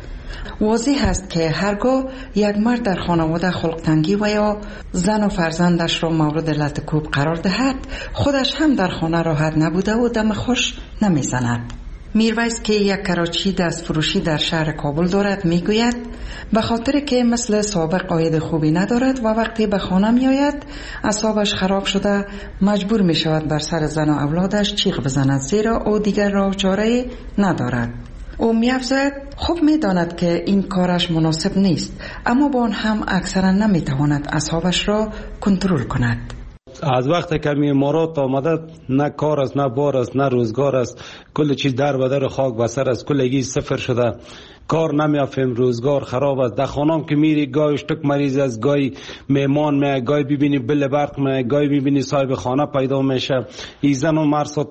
واضح است که هرگاه یک مرد در خانواده خلقتنگی و یا زن و فرزندش را مورد لطکوب قرار دهد خودش هم در خانه راحت نبوده و دم خوش نمی زند. میرویس که یک کراچی دست فروشی در شهر کابل دارد میگوید به خاطر که مثل سابق عاید خوبی ندارد و وقتی به خانه می آید اعصابش خراب شده مجبور می شود بر سر زن و اولادش چیغ بزند زیرا او دیگر راه چاره ندارد. او می افزاید خوب می داند که این کارش مناسب نیست اما با آن هم اکثرا نمی تواند اعصابش را کنترل کند. از وقتی که امارات آمده نه کار است نه بار است نه روزگار است کل چیز در به در خاک بسر است کلگی صفر شده کار نمیافیم روزگار خراب است در خانم که میری گاهی اشتک مریض است گاهی مهمان می گاهی ببینی بل برق می گاهی ببینی صاحب خانه پیدا میشه این زن و مرد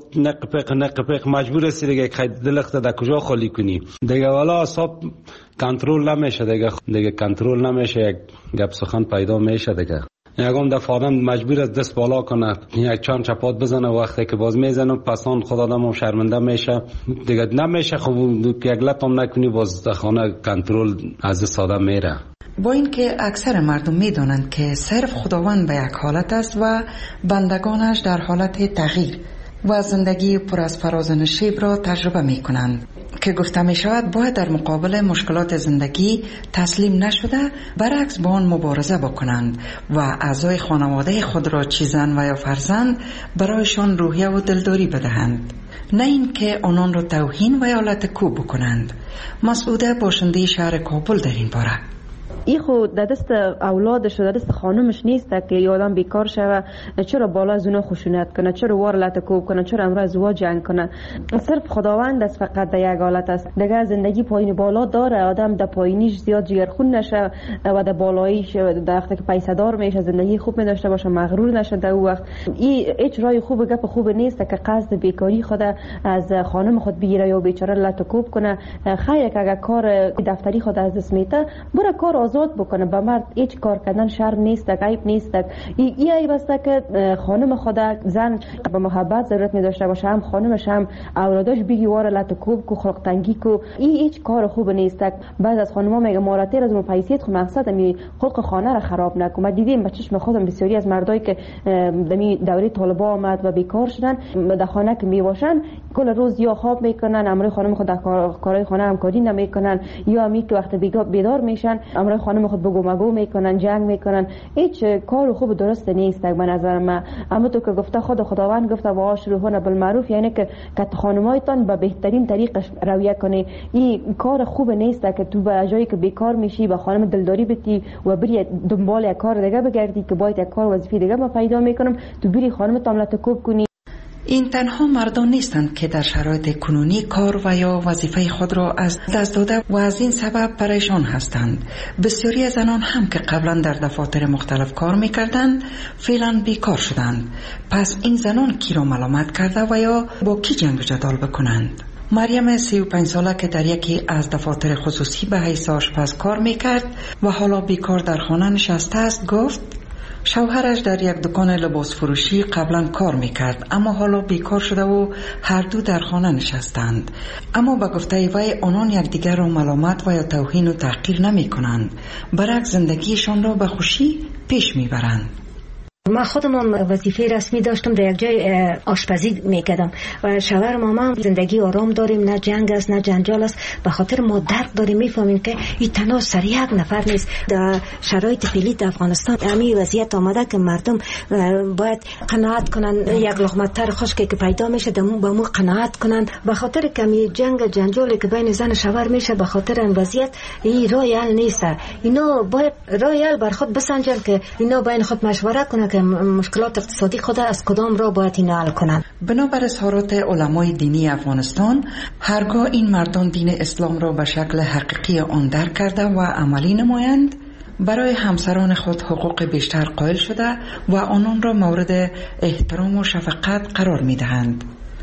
نق مجبور است دیگه خید دلخت در کجا خالی کنی دیگه والا اصاب کنترل نمیشه دیگه کنترل نمیشه یک گپ سخن پیدا میشه دیگه یکم دفعه آدم مجبور است دست بالا کنه یک چند چپات بزنه وقتی که باز میزنه پسان خود آدم شرمنده میشه دیگه نمیشه خب یک لطم نکنی باز در خانه کنترل از دست آدم میره. با اینکه اکثر مردم میدونند که صرف خداوند به یک حالت است و بندگانش در حالت تغییر و زندگی پر از فراز و نشیب را تجربه می کنند که گفته می شود باید در مقابل مشکلات زندگی تسلیم نشده برعکس با آن مبارزه بکنند و اعضای خانواده خود را چه زن و یا فرزند برایشان روحیه و دلداری بدهند نه این که آنان را توهین و یا لطکوب بکنند. مسعوده باشنده شهر کابل در این باره این خود در دست اولادش و در دست خانمش نیست که یه آدم بیکار شوه چرا بالا از اونا خشونت کنه چرا وار لطکوب کنه چرا امرو ازدواج جنگ کنه صرف خداوند است فقط در یک حالت است دیگه زندگی پایین بالا داره آدم در پایینیش زیاد جگرخون نشه و در بالاییش در وقتی که پیسه دار میشه زندگی خوب می داشته باشه مغرور نشه در اون وقت این هیچ راه خوب گپ خوب نیست که قصد بیکاری خود از خانم خود بگیره یا بیچاره لطکوب کنه خیر که اگر کار دفتری خود از دست میته بره کار آزاد بکنه به مرد هیچ کار کردن شرم نیست عیب نیست این عیب است که خانم خود زن به محبت ضرورت می داشته باشه هم خانمش هم اولادش بگی واره لطکوب کو خلق تنگی کو این هیچ کار خوب نیست. بعض از خانم‌ها میگه ماراتر از مفایسیت خو مقصد می خلق خانه را خراب نکن. ما دیدیم به چشم خودم بسیاری از مردایی که دمی دوره طالبا آمد و بیکار شدن در خانه که می باشن کل روز یا خواب میکنن امروز خانم خود در کارهای خانه همکاری نمیکنن یا می که وقت بیدار میشن امروز خانم خود بگو مگو میکنن جنگ میکنن هیچ کار خوب درست نیست به نظر من. اما تو که گفته خداوند گفته و عاشروهن بالمعروف یعنی که خانمایتان به بهترین طریق رویه کنی این کار خوب نیست که تو به جایی که بیکار میشی به خانم دلداری بتی و بری دنبال یک کار دیگه بگردی که باید یک کار وظیفه دیگه ما پیدا میکنم تو بری خانم تام لطکوب کنی. این تنها مردان نیستند که در شرایط کنونی کار و یا وظیفه خود را از دست داده و از این سبب پریشان هستند. بسیاری از زنان هم که قبلا در دفاتر مختلف کار میکردند فعلا بیکار شدند. پس این زنان کی را ملامت کرده و یا با کی جنگ و جدال بکنند؟ مریم 35 ساله که در یکی از دفاتر خصوصی به حیث آشپز کار میکرد و حالا بیکار در خانه نشسته است گفت شوهرش در یک دکان لباس فروشی قبلا کار میکرد اما حالا بیکار شده و هر دو در خانه نشستند. اما به گفته وی آنان یکدیگر را ملامت و یا توهین و تحقیر نمی کنند، برعکس زندگیشان را به خوشی پیش میبرند. ما خودم وظیفه رسمی داشتم، در یک جای آشپزی میکردم و شوهر ماما زندگی آرام داریم، نه جنگ است نه جنجال است، به خاطر ما درک داریم، میفهمیم که این تنها سر یک نفر نیست. در شرایط فعلی در افغانستان همین وضعیت آمده که مردم باید قناعت کنن، یک لقمه تر خشکی که پیدا میشه به مو قناعت کنن، به خاطر کمی جنگ جنجالی که بین زن و شوهر میشه، به خاطر این وضعیت این راه حل نیست. اینا باید راه حل بر خود بسنجن که اینا بین خود مشوره کنن که مشکلات اقتصادی خود از کدام را باید این حل کنند. بنابر اظهارات علمای دینی افغانستان، هرگاه این مردان دین اسلام را به شکل حقیقی آن درک کرده و عملی نمایند، برای همسران خود حقوق بیشتر قائل شده و آنان را مورد احترام و شفقت قرار می دهند.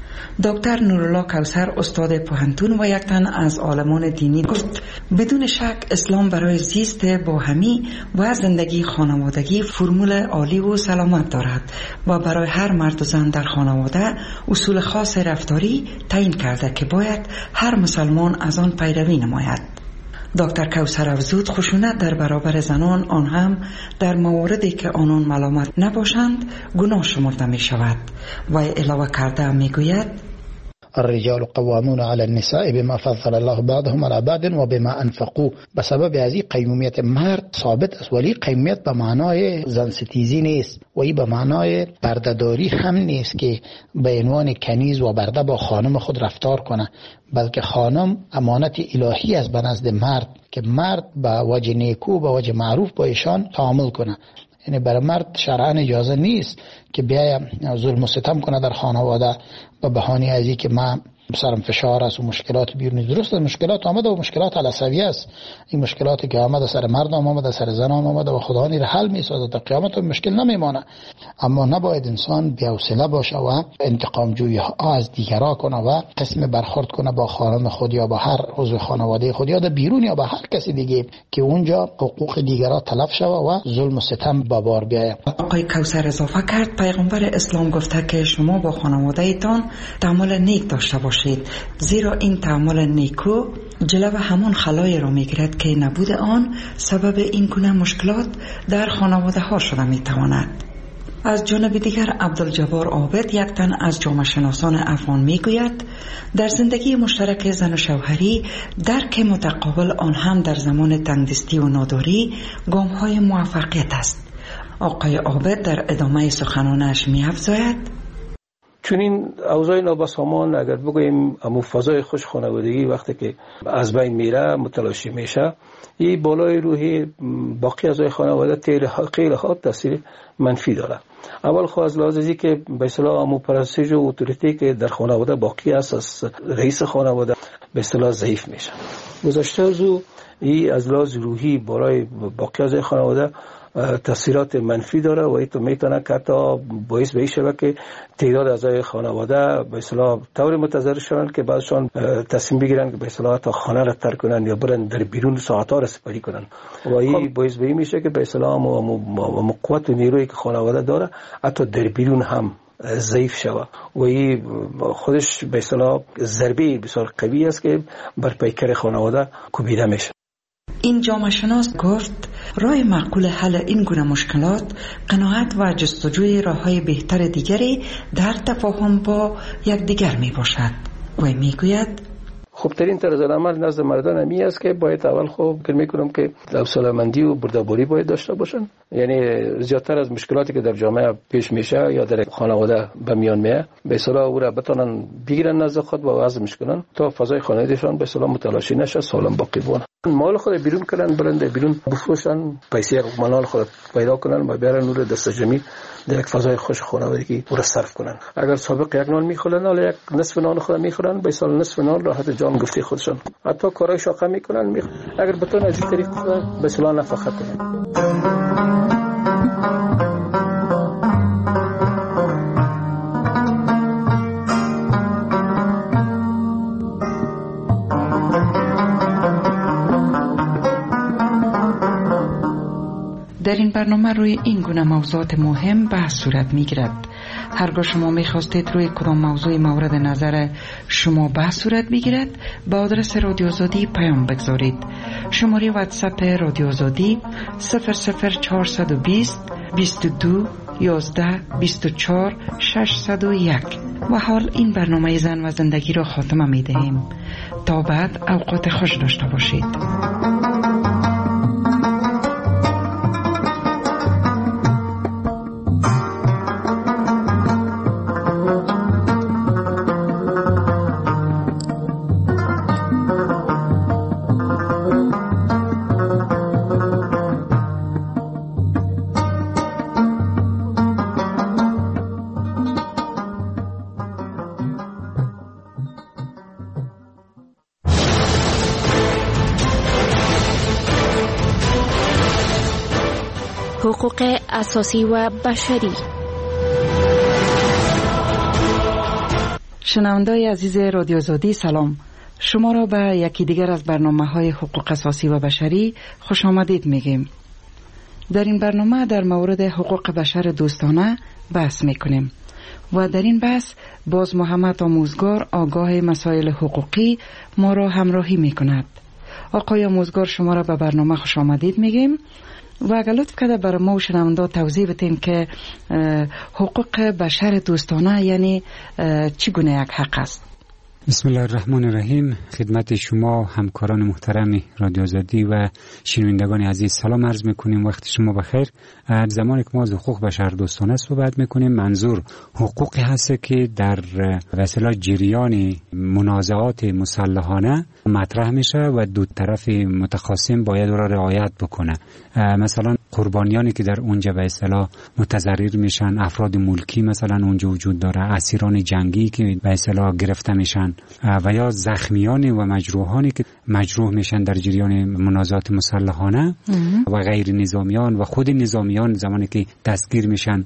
دکتر نورالله کوثر استاد پوهنتون و یک تن از عالمان دینی گفت بدون شک اسلام برای زیست باهمی و زندگی خانوادگی فرمول عالی و سلامت دارد و برای هر مرد و زن در خانواده اصول خاص رفتاری تعیین کرده که باید هر مسلمان از آن پیروی نماید. دکتر کوثر افزود خشونت در برابر زنان، آن هم در مواردی که آنان ملامت نباشند، گناه شمرده می شود و علاوه کرده می گوید الرجال قوامون على النساء بما فضل الله بعضهم على بعض و بما انفقوا. بسبب از این قیمومیت مرد ثابت است، ولی قیمومیت به معنای زن ستیزی نیست و این به معنای بردهداری هم نیست که به عنوان کنیز و برده با خانم خود رفتار کنه، بلکه خانم امانت الهی است به نزد مرد که مرد به وجه نیکو به وجه معروف با ایشان تعامل کنه. یعنی برای مرد شرعاً اجازه نیست که بیاید ظلم و ستم کنه در خانواده به بهانه از اینکه من سرم فشار است و مشکلات بیرونی. درست مشکلات آمده و مشکلات علسوی است، این مشکلاتی که آمده سر مرد آمده سر زن آمده و خدا این را حل می‌سازد، در قیامت مشکل نمیمانه. اما نباید انسان بی‌حوصله باشه و انتقام جویی ها از دیگران کنه و قسم برخورد کنه با خانم خود یا با هر عضو خانواده خود یا در بیرون یا با هر کسی دیگه که اونجا حقوق دیگران تلف شوه و ظلم و ستم به بار بیاید. آقای کوثر اضافه کرد پیغمبر اسلام گفته که شما با خانواده‌تان تعامل نیک داشته باشید، زیرا این تعامل نیکو جلو همون خلای را میگیرد که نبود آن سبب این گونه مشکلات در خانواده ها شده میتواند. از جانب دیگر عبدالجبار عابد یک تن از جامعه شناسان افغان میگوید در زندگی مشترک زن و شوهری درک متقابل آن هم در زمان تنگدستی و ناداری گام های موفقیت است. آقای عابد در ادامه سخنانش می‌افزاید چون این اوضاع نابسامان اگر بگوییم امو فضای خوش خانوادگی وقتی که از بین میره متلاشی میشه، این بالای روحی باقی اعضای خانواده خیلی ها تاثیر منفی داره. اول خو از لحاظ که به اصطلاح امو پرستش و اتوریتی که در خانواده باقی است از رئیس خانواده به اصطلاح ضعیف میشه. گذشته از او این از لحاظ روحی برای باقی اعضای خانواده تاثیرات منفی داره و این تو میتونه که تا باعث بشه که تعداد اعضای خانواده به اصطلاح طور متضرر شوند که بعضشان تصمیم بگیرن که به اصطلاح تا خانه را ترک کنن یا برن در بیرون ساعت‌ها را سپری کنن و این باعث میشه که به اصطلاح قوت و نیرویی که خانواده داره حتی در بیرون هم ضعیف شود و این خودش به اصطلاح ضربه بسیار قوی است که بر پیکر خانواده کوبیده میشه. این جامعه شناس گفت راه معقول حل این گونه مشکلات قناعت و جستجوی راه‌های بهتر دیگری در تفاهم با یکدیگر می باشد و می گوید خوبترین طرز عمل نزد مردان همی است که باید اول خوب فکر میکنم که حوصله‌مندی و بردباری باید داشته باشن، یعنی زیادتر از مشکلاتی که در جامعه پیش میشه یا در خانواده به میان میاد به اصطلاح او را بتونن بگیرن نزد خود و وضع میکنن تا فضای خانوادهشان به اصطلاح متلاشی نشه، سالم باقی بمونه. مال خود بیرون کردن برنده بیرون بفروشن پیسه مال خود پیدا کنن و بیارن نور دست جمعی در یک فضای خوش خانوادگی او را صرف کنن. اگر سابق یک نان میخورن حالا یک نصف نان خود میخورن به سال نصف نان راحت جان گفته خودشون حتی کارهای شاقه میکنن اگر بتون از این طریق به سال نفقه کنن. در این برنامه روی این گونه موضوعات مهم بحث صورت می گیرد. هرگاه شما می خواستید روی کدام موضوع مورد نظر شما بحث صورت بگیرد با آدرس رادیو آزادی پیام بگذارید. شماره واتساپ رادیو آزادی 00420 22 11 24 601. و حال این برنامه زن و زندگی را خاتمه می دهیم. تا بعد اوقات خوش داشته باشید. حقوق اساسی و بشری. شنونده‌های عزیز رادیو آزادی سلام. شما را به یکی دیگر از برنامه‌های حقوق اساسی و بشری خوش آمدید میگیم. در این برنامه در مورد حقوق بشر دوستانه بحث میکنیم و در این بحث باز محمد آموزگار آگاه مسائل حقوقی ما را همراهی میکند. آقای آموزگار شما را به برنامه خوش آمدید میگیم و اگر لطف کرده برای ما و شنونده توضیح بدین که حقوق بشر دوستانه یعنی چگونه یک حق است؟ بسم الله الرحمن الرحیم. خدمت شما همکاران محترم رادیو آزادی و شنوندگان عزیز سلام عرض میکنیم. وقت شما بخیر. زمانی که ما از حقوق بشر دوستانه صحبت میکنیم منظور حقوقی هست که در وسیله جریان منازعات مسلحانه مطرح میشه و دو طرف متخاصم باید را رعایت بکنه. مثلا قربانیانی که در اونجا به اصطلاح متضرر میشن، افراد ملکی مثلا اونجا وجود داره، اسیران جنگی که به اصطلاح گرفته میشن و یا زخمیان و مجروحانی که مجروح میشن در جریان منازعات مسلحانه و غیر نظامیان و خود نظامیان زمانی که دستگیر میشن.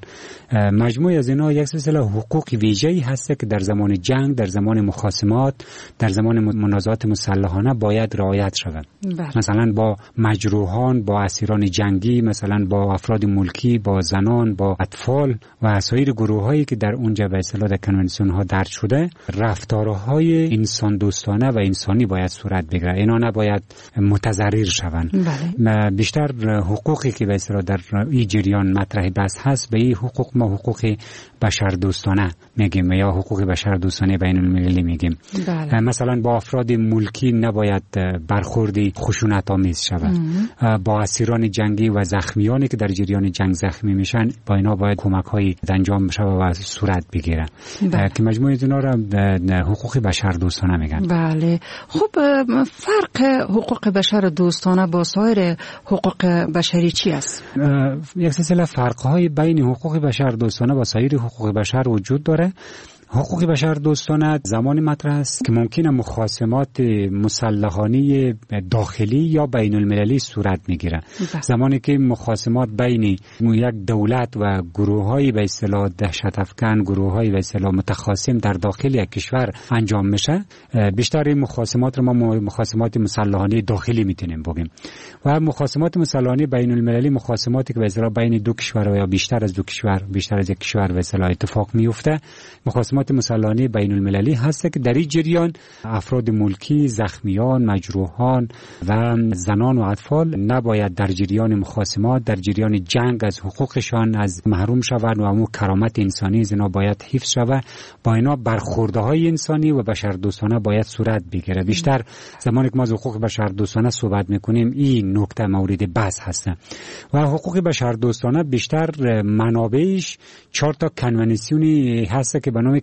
مجموع از اینا یک سلسله حقوق ویژه‌ای هست که در زمان جنگ، در زمان مخاصمات، در زمان منازعات مسلحانه باید رعایت شود. مثلا با مجروحان، با اسیران جنگی، مثلا با افراد ملکی، با زنان، با اطفال و سایر گروه‌هایی که در اونجا به اصطلاح در کنوانسیون ها درج شده رفتارهای انسان دوستانه و انسانی باید صورت بگیره. اینا نباید متضرر شوند. بیشتر حقوقی که به اصطلاح در این جریان مطرح بحث هست به این حقوق ما حقوق بشر دوستانه میگیم یا حقوق بشر دوستانه بین المللی میگیم. مثلا با افراد ملکی نباید برخوردی خشونت آمیز شود. با اسیران جنگی و زخمیانی که در جریان جنگ زخمی میشن با اینا باید کمک‌هایی انجام بشه و صورت بگیره که مجموعه اینا را حقوق بشر دوستانه میگن. بله. خب فرق حقوق بشر دوستانه با سایر حقوق بشری چی است؟ یک سلسله فرق‌های بین حقوق بشر دوستانه و سایر حقوق بشر وجود داره. حقوق بشر دوستانه زمانی مطرح است که ممکنه مخاصمات مسلحانه داخلی یا بین المللی صورت میگیره. زمانی که مخاصمات بین یک دولت و گروه‌های به اصطلاح دهشت افکن، گروه‌های به اصطلاح متخاصم در داخل یک کشور انجام میشه، بیشتر این مخاصمات رو ما مخاصمات مسلحانه داخلی میتونیم بگیم. و مخاصمات مسلحانه بین المللی مخاصماتی که به اصطلاح بین دو کشور یا بیشتر از دو کشور، بیشتر از یک کشور به اصطلاح اتفاق میفته. مخاصمات مسلحانه بین المللی هست که در این جریان افراد ملکی، زخمیان، مجروحان و زنان و اطفال نباید در جریان مخاصمات، در جریان جنگ از حقوقشان از محروم شوند و امو کرامت انسانی از اینا باید حفظ شود. با اینا برخوردهای انسانی و بشر دوستانه باید صورت بگیره. بیشتر زمانی که ما از حقوق بشر دوستانه صحبت میکنیم این نکته مورد بحث هست. و حقوق بشر دوستانه بیشتر منابعش 4 تا کنوانسیونی هست که به نام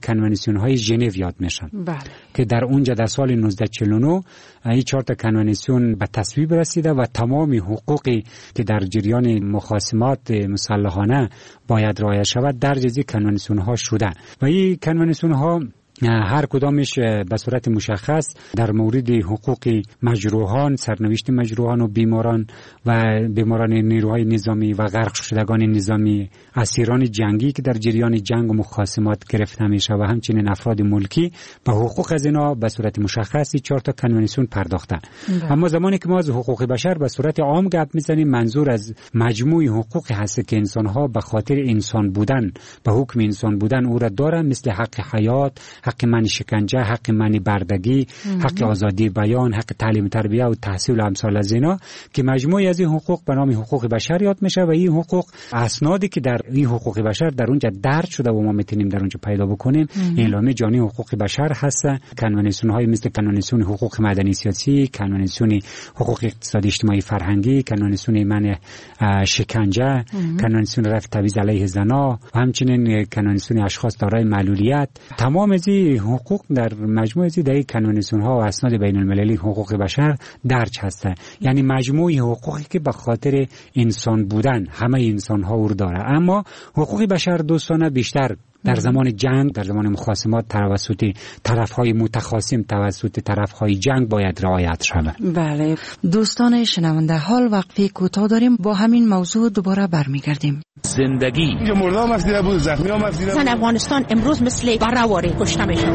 کنوانسیون های ژنو یاد میشن که در اونجا در سال 1949 این 4 تا کنوانسیون به تصویب رسیده و تمام حقوقی که در جریان مخاصمات مسلحانه باید رعایت شود در جزی کنوانسیون ها شده و این کنوانسیون ها هر کدامش به صورت مشخص در مورد حقوق مجروحان، سرنوشت مجروحان و بیماران نیروهای نظامی و غرق شدگان نظامی، اسیران جنگی که در جریان جنگ و مخاصمات گرفته میشه و همچنین افراد ملکی به حقوق از اینا به صورت مشخصی 4 تا کنوانسیون پرداخته. اما زمانی که ما از حقوق بشر به صورت عام گپ میزنیم منظور از مجموع حقوقی هست که انسان ها به خاطر انسان بودن، به حکم انسان بودن او را دارن، مثل حق حیات، حق معنی شکنجه، حق معنی بردگی، حق آزادی بیان، حق تعلیم تربیه و تحصیل و امثال از اینا که مجموعی از این حقوق به نام حقوق بشر یاد میشه و این حقوق اسنادی که در این حقوق بشر در اونجا درج شده و ما میتونیم در اونجا پیدا بکنیم اعلامیه جهانی حقوق بشر هست. کنوانسیون های مثل کنوانسیون حقوق مدنی سیاسی، کنوانسیون حقوق اقتصادی اجتماعی فرهنگی، کنوانسیون معنی شکنجه، کنوانسیون رفع تبعیض علیه زنان و همچنین کنوانسیون اشخاص دارای معلولیت. تمام از حقوق در مجموعه در کنوانسیون ها و اسناد بین المللی حقوق بشر درج هسته، یعنی مجموعه حقوقی که به خاطر انسان بودن همه انسان ها رو داره. اما حقوق بشر دوستانه بیشتر در زمان جنگ، در زمان مخاصمات توسط طرف‌های متخاصم، توسط طرف‌های جنگ باید رعایت شود. بله دوستان شنونده، حال وقفه کوتاه داریم، با همین موضوع دوباره برمیگردیم. زندگی مردم مسئله بود، زخمی ها مسئله بود. افغانستان امروز مثل برآوری کشته میشه.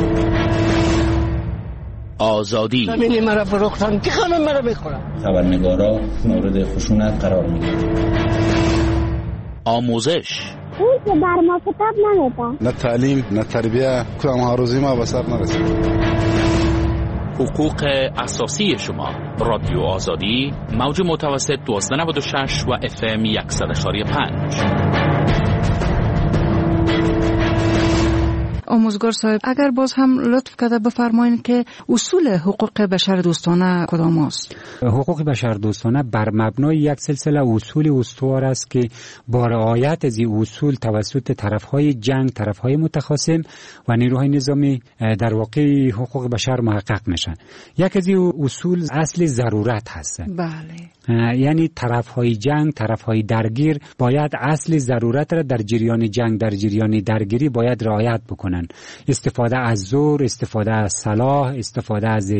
آزادی زمینی مرا فروختن که خانم مرا بخورن. خبرنگارا مورد خشونت قرار میگیرن. آموزش اون که در ما کتاب نمیده، نه تعلیم نه تربیه، کدام هاروزی ما به سر نرسید. حقوق اساسی شما. رادیو آزادی، موج متوسط 1296 و FM 100.5. آموزگار صاحب، اگر باز هم لطف کرده بفرمایید که اصول حقوق بشر دوستانه کدام است؟ حقوق بشر دوستانه بر مبنای یک سلسله اصول استوار است که با رعایت از این اصول توسط طرفهای جنگ، طرفهای متخاصم و نیروهای نظامی در واقع حقوق بشر محقق میشن. یک از این اصول اصل ضرورت هست. بله. یعنی طرفهای جنگ، طرفهای درگیر باید اصل ضرورت را در جریان جنگ، در جریان درگیری باید رعایت بکنن. استفاده از زور، استفاده از سلاح، استفاده از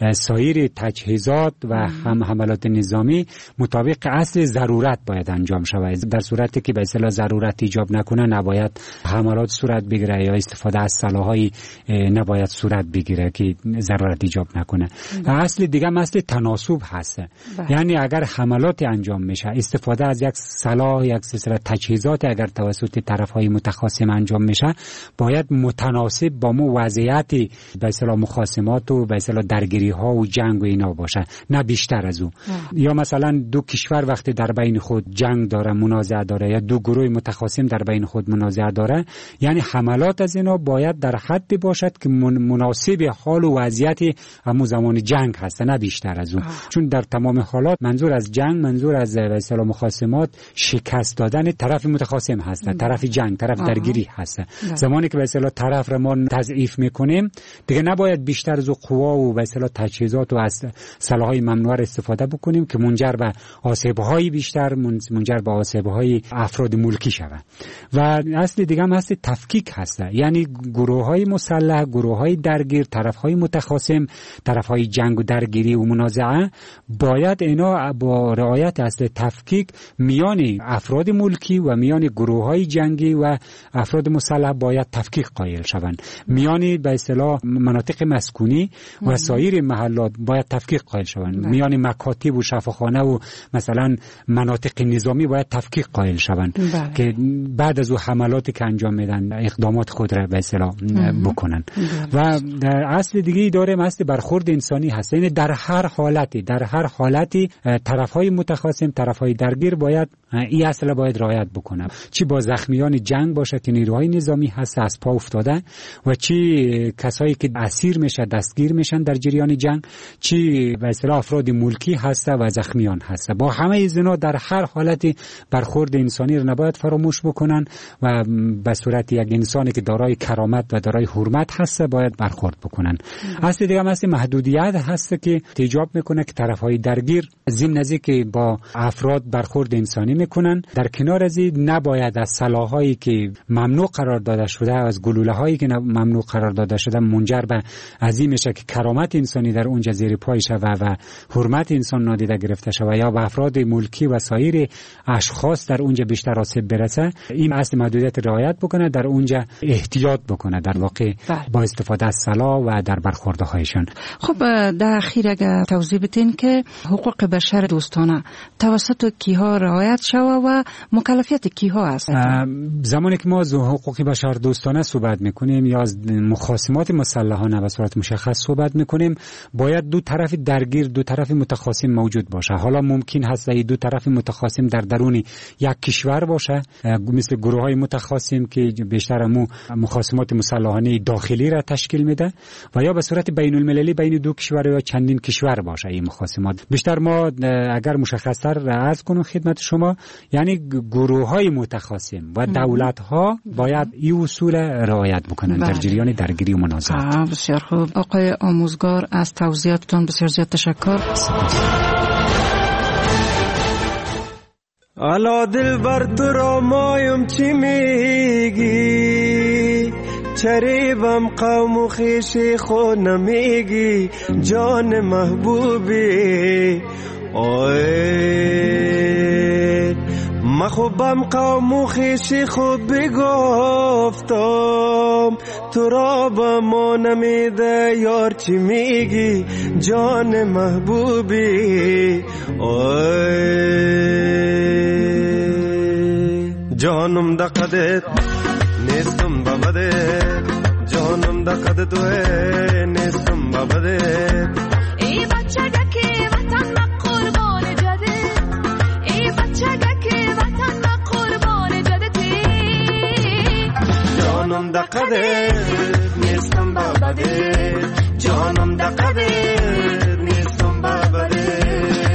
سایر تجهیزات و هم حملات نظامی مطابق اصل ضرورت باید انجام شود. در صورتی که به اصطلاح ضرورت ایجاب نکنه نباید حملات صورت بگیره یا استفاده از سلاح‌های نباید صورت بگیره که ضرورت ایجاب نکنه. اصل دیگه اصل تناسب هست. یعنی اگر حملات انجام میشه، استفاده از یک سلاح، یک سلسله تجهیزات اگر توسط طرف‌های متخاصم انجام میشه، باید متناسب با وضعیت به اصطلاح مخاصمات و به اصطلاح درگیری ها و جنگ و اینا باشه، نه بیشتر از اون. یا مثلا دو کشور وقتی در بین خود جنگ داره، منازعه داره، یا دو گروه متخاصم در بین خود منازعه داره، یعنی حملات از اینا باید در حدی باشد که مناسب حال و وضعیت همون زمان جنگ هست، نه بیشتر از اون. چون در تمام حالات منظور از جنگ، منظور از به اصطلاح مخاصمات شکست دادن طرف متخاصم هست، طرف جنگ، طرف درگیری هست. زمانی که به اصطلاح طرف را ما تضعیف میکنیم دیگه نباید بیشتر از قوا و به اصطلاح تجهیزات و از سلاح‌های ممنوعه استفاده بکنیم که منجر به آسیب‌های بیشتر، منجر به آسیب‌های افراد ملکی شود. و اصل دیگه هم هست تفکیک هست، یعنی گروه‌های مسلح، گروه‌های درگیر، طرف‌های متخاصم، طرف‌های جنگ و درگیری و منازعه باید اینا با رعایت اصل تفکیک میان افراد ملکی و میان گروه‌های جنگی و افراد مسلح باید تفکیک قائل شوند. میان به اصطلاح مناطق مسکونی و سایر محلات باید تفکیک قائل شوند. میان مکاتب و شفاخانه و مثلا مناطق نظامی باید تفکیک قائل شوند که بعد از حملاتی که انجام میدن اقدامات خود را به اصطلاح بکنن. و در اصل دیگه داره اصل برخورد انسانی هست، یعنی در هر حالتی طرفهای متخاصم، طرفهای درگیر باید این اصل باید رعایت بکنن. چی با زخمیان جنگ باشه که نیروهای نظامی هست، از پا و افتاده و چی کسایی که اسیر میشه دستگیر میشن در جریان جنگ، چی به اصطلاح افراد ملکی هسته و زخمیان هسته. با همه اینا در هر حالتی برخورد انسانی رو نباید فراموش بکنن و به صورت یک انسانی که دارای کرامت و دارای حرمت هسته باید برخورد بکنن. اصل دیگه مثل محدودیت هست که ایجاب میکنه که طرفهای درگیر ضمن از که با افراد برخورد انسانی میکنن، در کنار از این نباید از سلاحایی که ممنوع قرار داده شده، از گلوله هایی که ممنوع قرار داده شده منجر به عظیم میشه که کرامت انسانی در اونجا زیر پای شود و حرمت انسان نادیده گرفته شود یا به افراد ملکی و سایر اشخاص در اونجا بیشتر آسیب برسه. این اصل محدودیت رعایت بکنه، در اونجا احتیاط بکنه در واقع با استفاده از سلاح و در برخوردهایشان. خب در اخیر اگر توضیح بدین که حقوق بشر دوستانه توسط کیها رعایت شود و مکلفیت کیها است؟ زمانی که ما از حقوق بشر دوستانه صحبت میکنیم یا از مخاصمات مسلحانه به صورت مشخص صحبت میکنیم، باید دو طرف درگیر، دو طرف متخاصم موجود باشه. حالا ممکن هست دو طرف متخاصم در درون یک کشور باشه، مثل گروه های متخاصم که بیشتر مخاصمات مسلحانه داخلی را تشکیل میده، و یا به صورت بین المللی بین دو کشور یا چندین کشور باشه این مخاصمات. بیشتر ما اگر مشخص‌تر عرض کنم خدمت شما، یعنی گروه های متخاصم و دولت ها باید این اصول رعایت بکنن در جریان درگیری و منازعات. بسیار خوب آقای آموزگار، از توضیحاتتون بسیار زیاد تشکر. الا دل بر تو را مایم چی میگی، چریبم قوم و خیشی خود نمیگی، جان محبوبی آی مخوبم قوم و خیشی خود بگفتم، تو را با ما نمیده یار چی میگی، جان محبوبی آی جانم دقدت نیستم بابدت، جانم دقدت توه نیستم بابدت. ای بچه که وطن ما قربان جده، ای بچه که وطن ما قربان جده، جانم دقدت نیستم بابدت، جانم دقدت نیستم بابدت.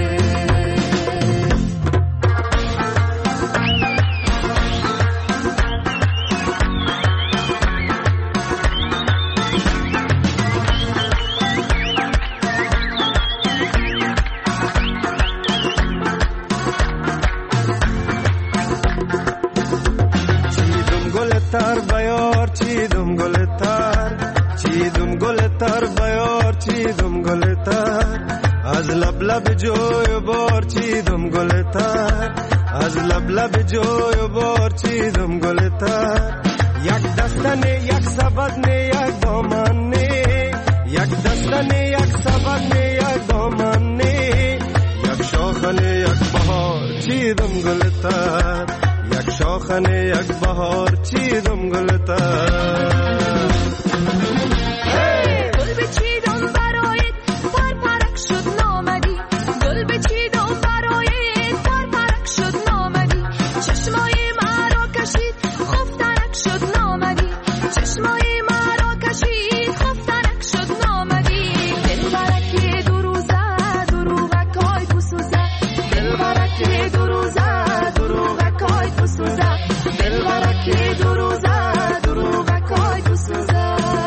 تر بیار چیدم گلتر، چیدم گلتر بیار چیدم گلتر، از لب لب جوی بار چیدم گلتر، از لب لب جوی بار چیدم گلتر. یک دستنه یک سبدنه یک دامنه، یک دستنه یک سبدنه یک دامنه، یک شاخنه یک بهار چیدم گلتر، یک شاخنه یک بهار چیدم گلتر. گل بچیدم برایت پر پرک شد نامدی، گل بچیدم برایت پر پرک شد نامدی، چشمای مرا کشید خفتنک شد نامدی، چشمای مرا کشید خفتنک شد نامدی. دل برکی دو روزه دروغک های بسوزه، دل برکی دو روزه دروغک های بسوزه، دل برکی دو روزه دروغک های بسوزه.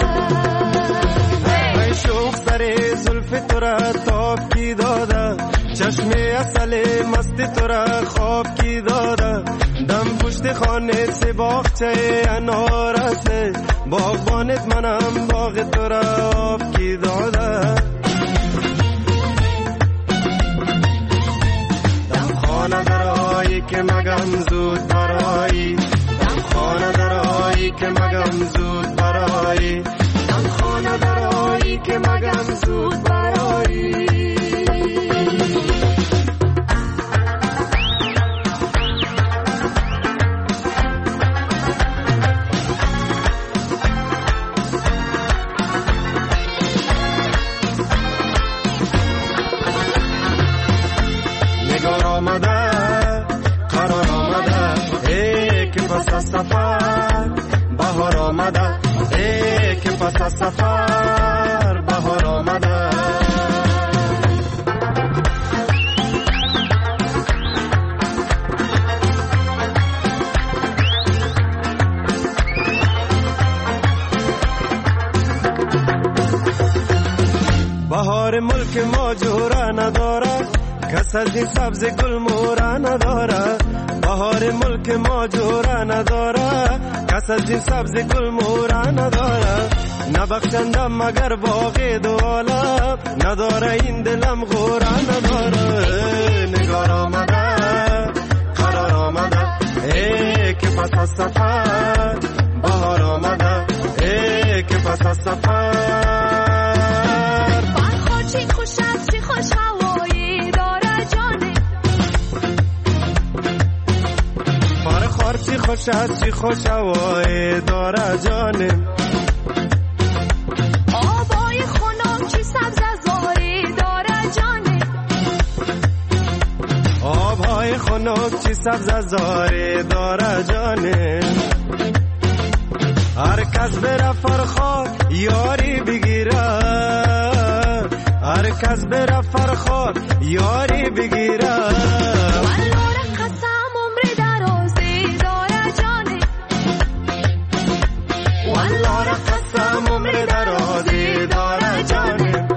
ای شوخ سر زلف تو را تاب کی داده، چشم اصل مست تو را خواب کی داده، دم پشت خانه سی باغچه انار است، باغبانت منم باغ تو را آب کی داده. دم خانه درایی که مگم زود برایی، دم خانه درایی که مگم زود برایی، دم خانه درایی که مگم زود برایی. نگار آمده قرار آمده، ای که پس از سفر بهار آمده، پس از سفر بهار آمده. بهار ملک ما جورا نداره، کس از این سبز گل مورا نداره. بهار ملک ما جورا نداره، کس از این سبز گل مورا نداره. نبخشندم مگر باغ دو عالم، نداره این دلم غورا نداره. نگار آمده قرار آمده، ای که پس از سفر بهار آمده، ای که پس از سفر. چی خوش است، چی خوش هوایی داره جانه. بار خار چی خوش است، چی خوش هوایی داره جانه. آبای خنک چی سبز زاری داره جانه. آبهای خنک چی سبز زاری داره جانه. هر کس بره فرخار یاری بگیره، هر کس بره فرخار یاری بگیره. والله قسم عمر درازی داره جانه. والله قسم عمر درازی داره جانه.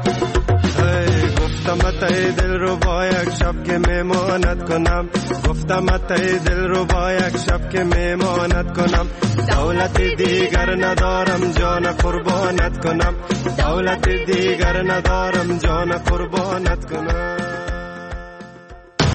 گفتم ای دل رو با یک شب که میمانت کنم، گفتم ای دل رو با یک شب که میمانت کنم. دولت دیگر ندارم جان قربانت کنم، دولت دیگر ندارم جان قربانت کنم.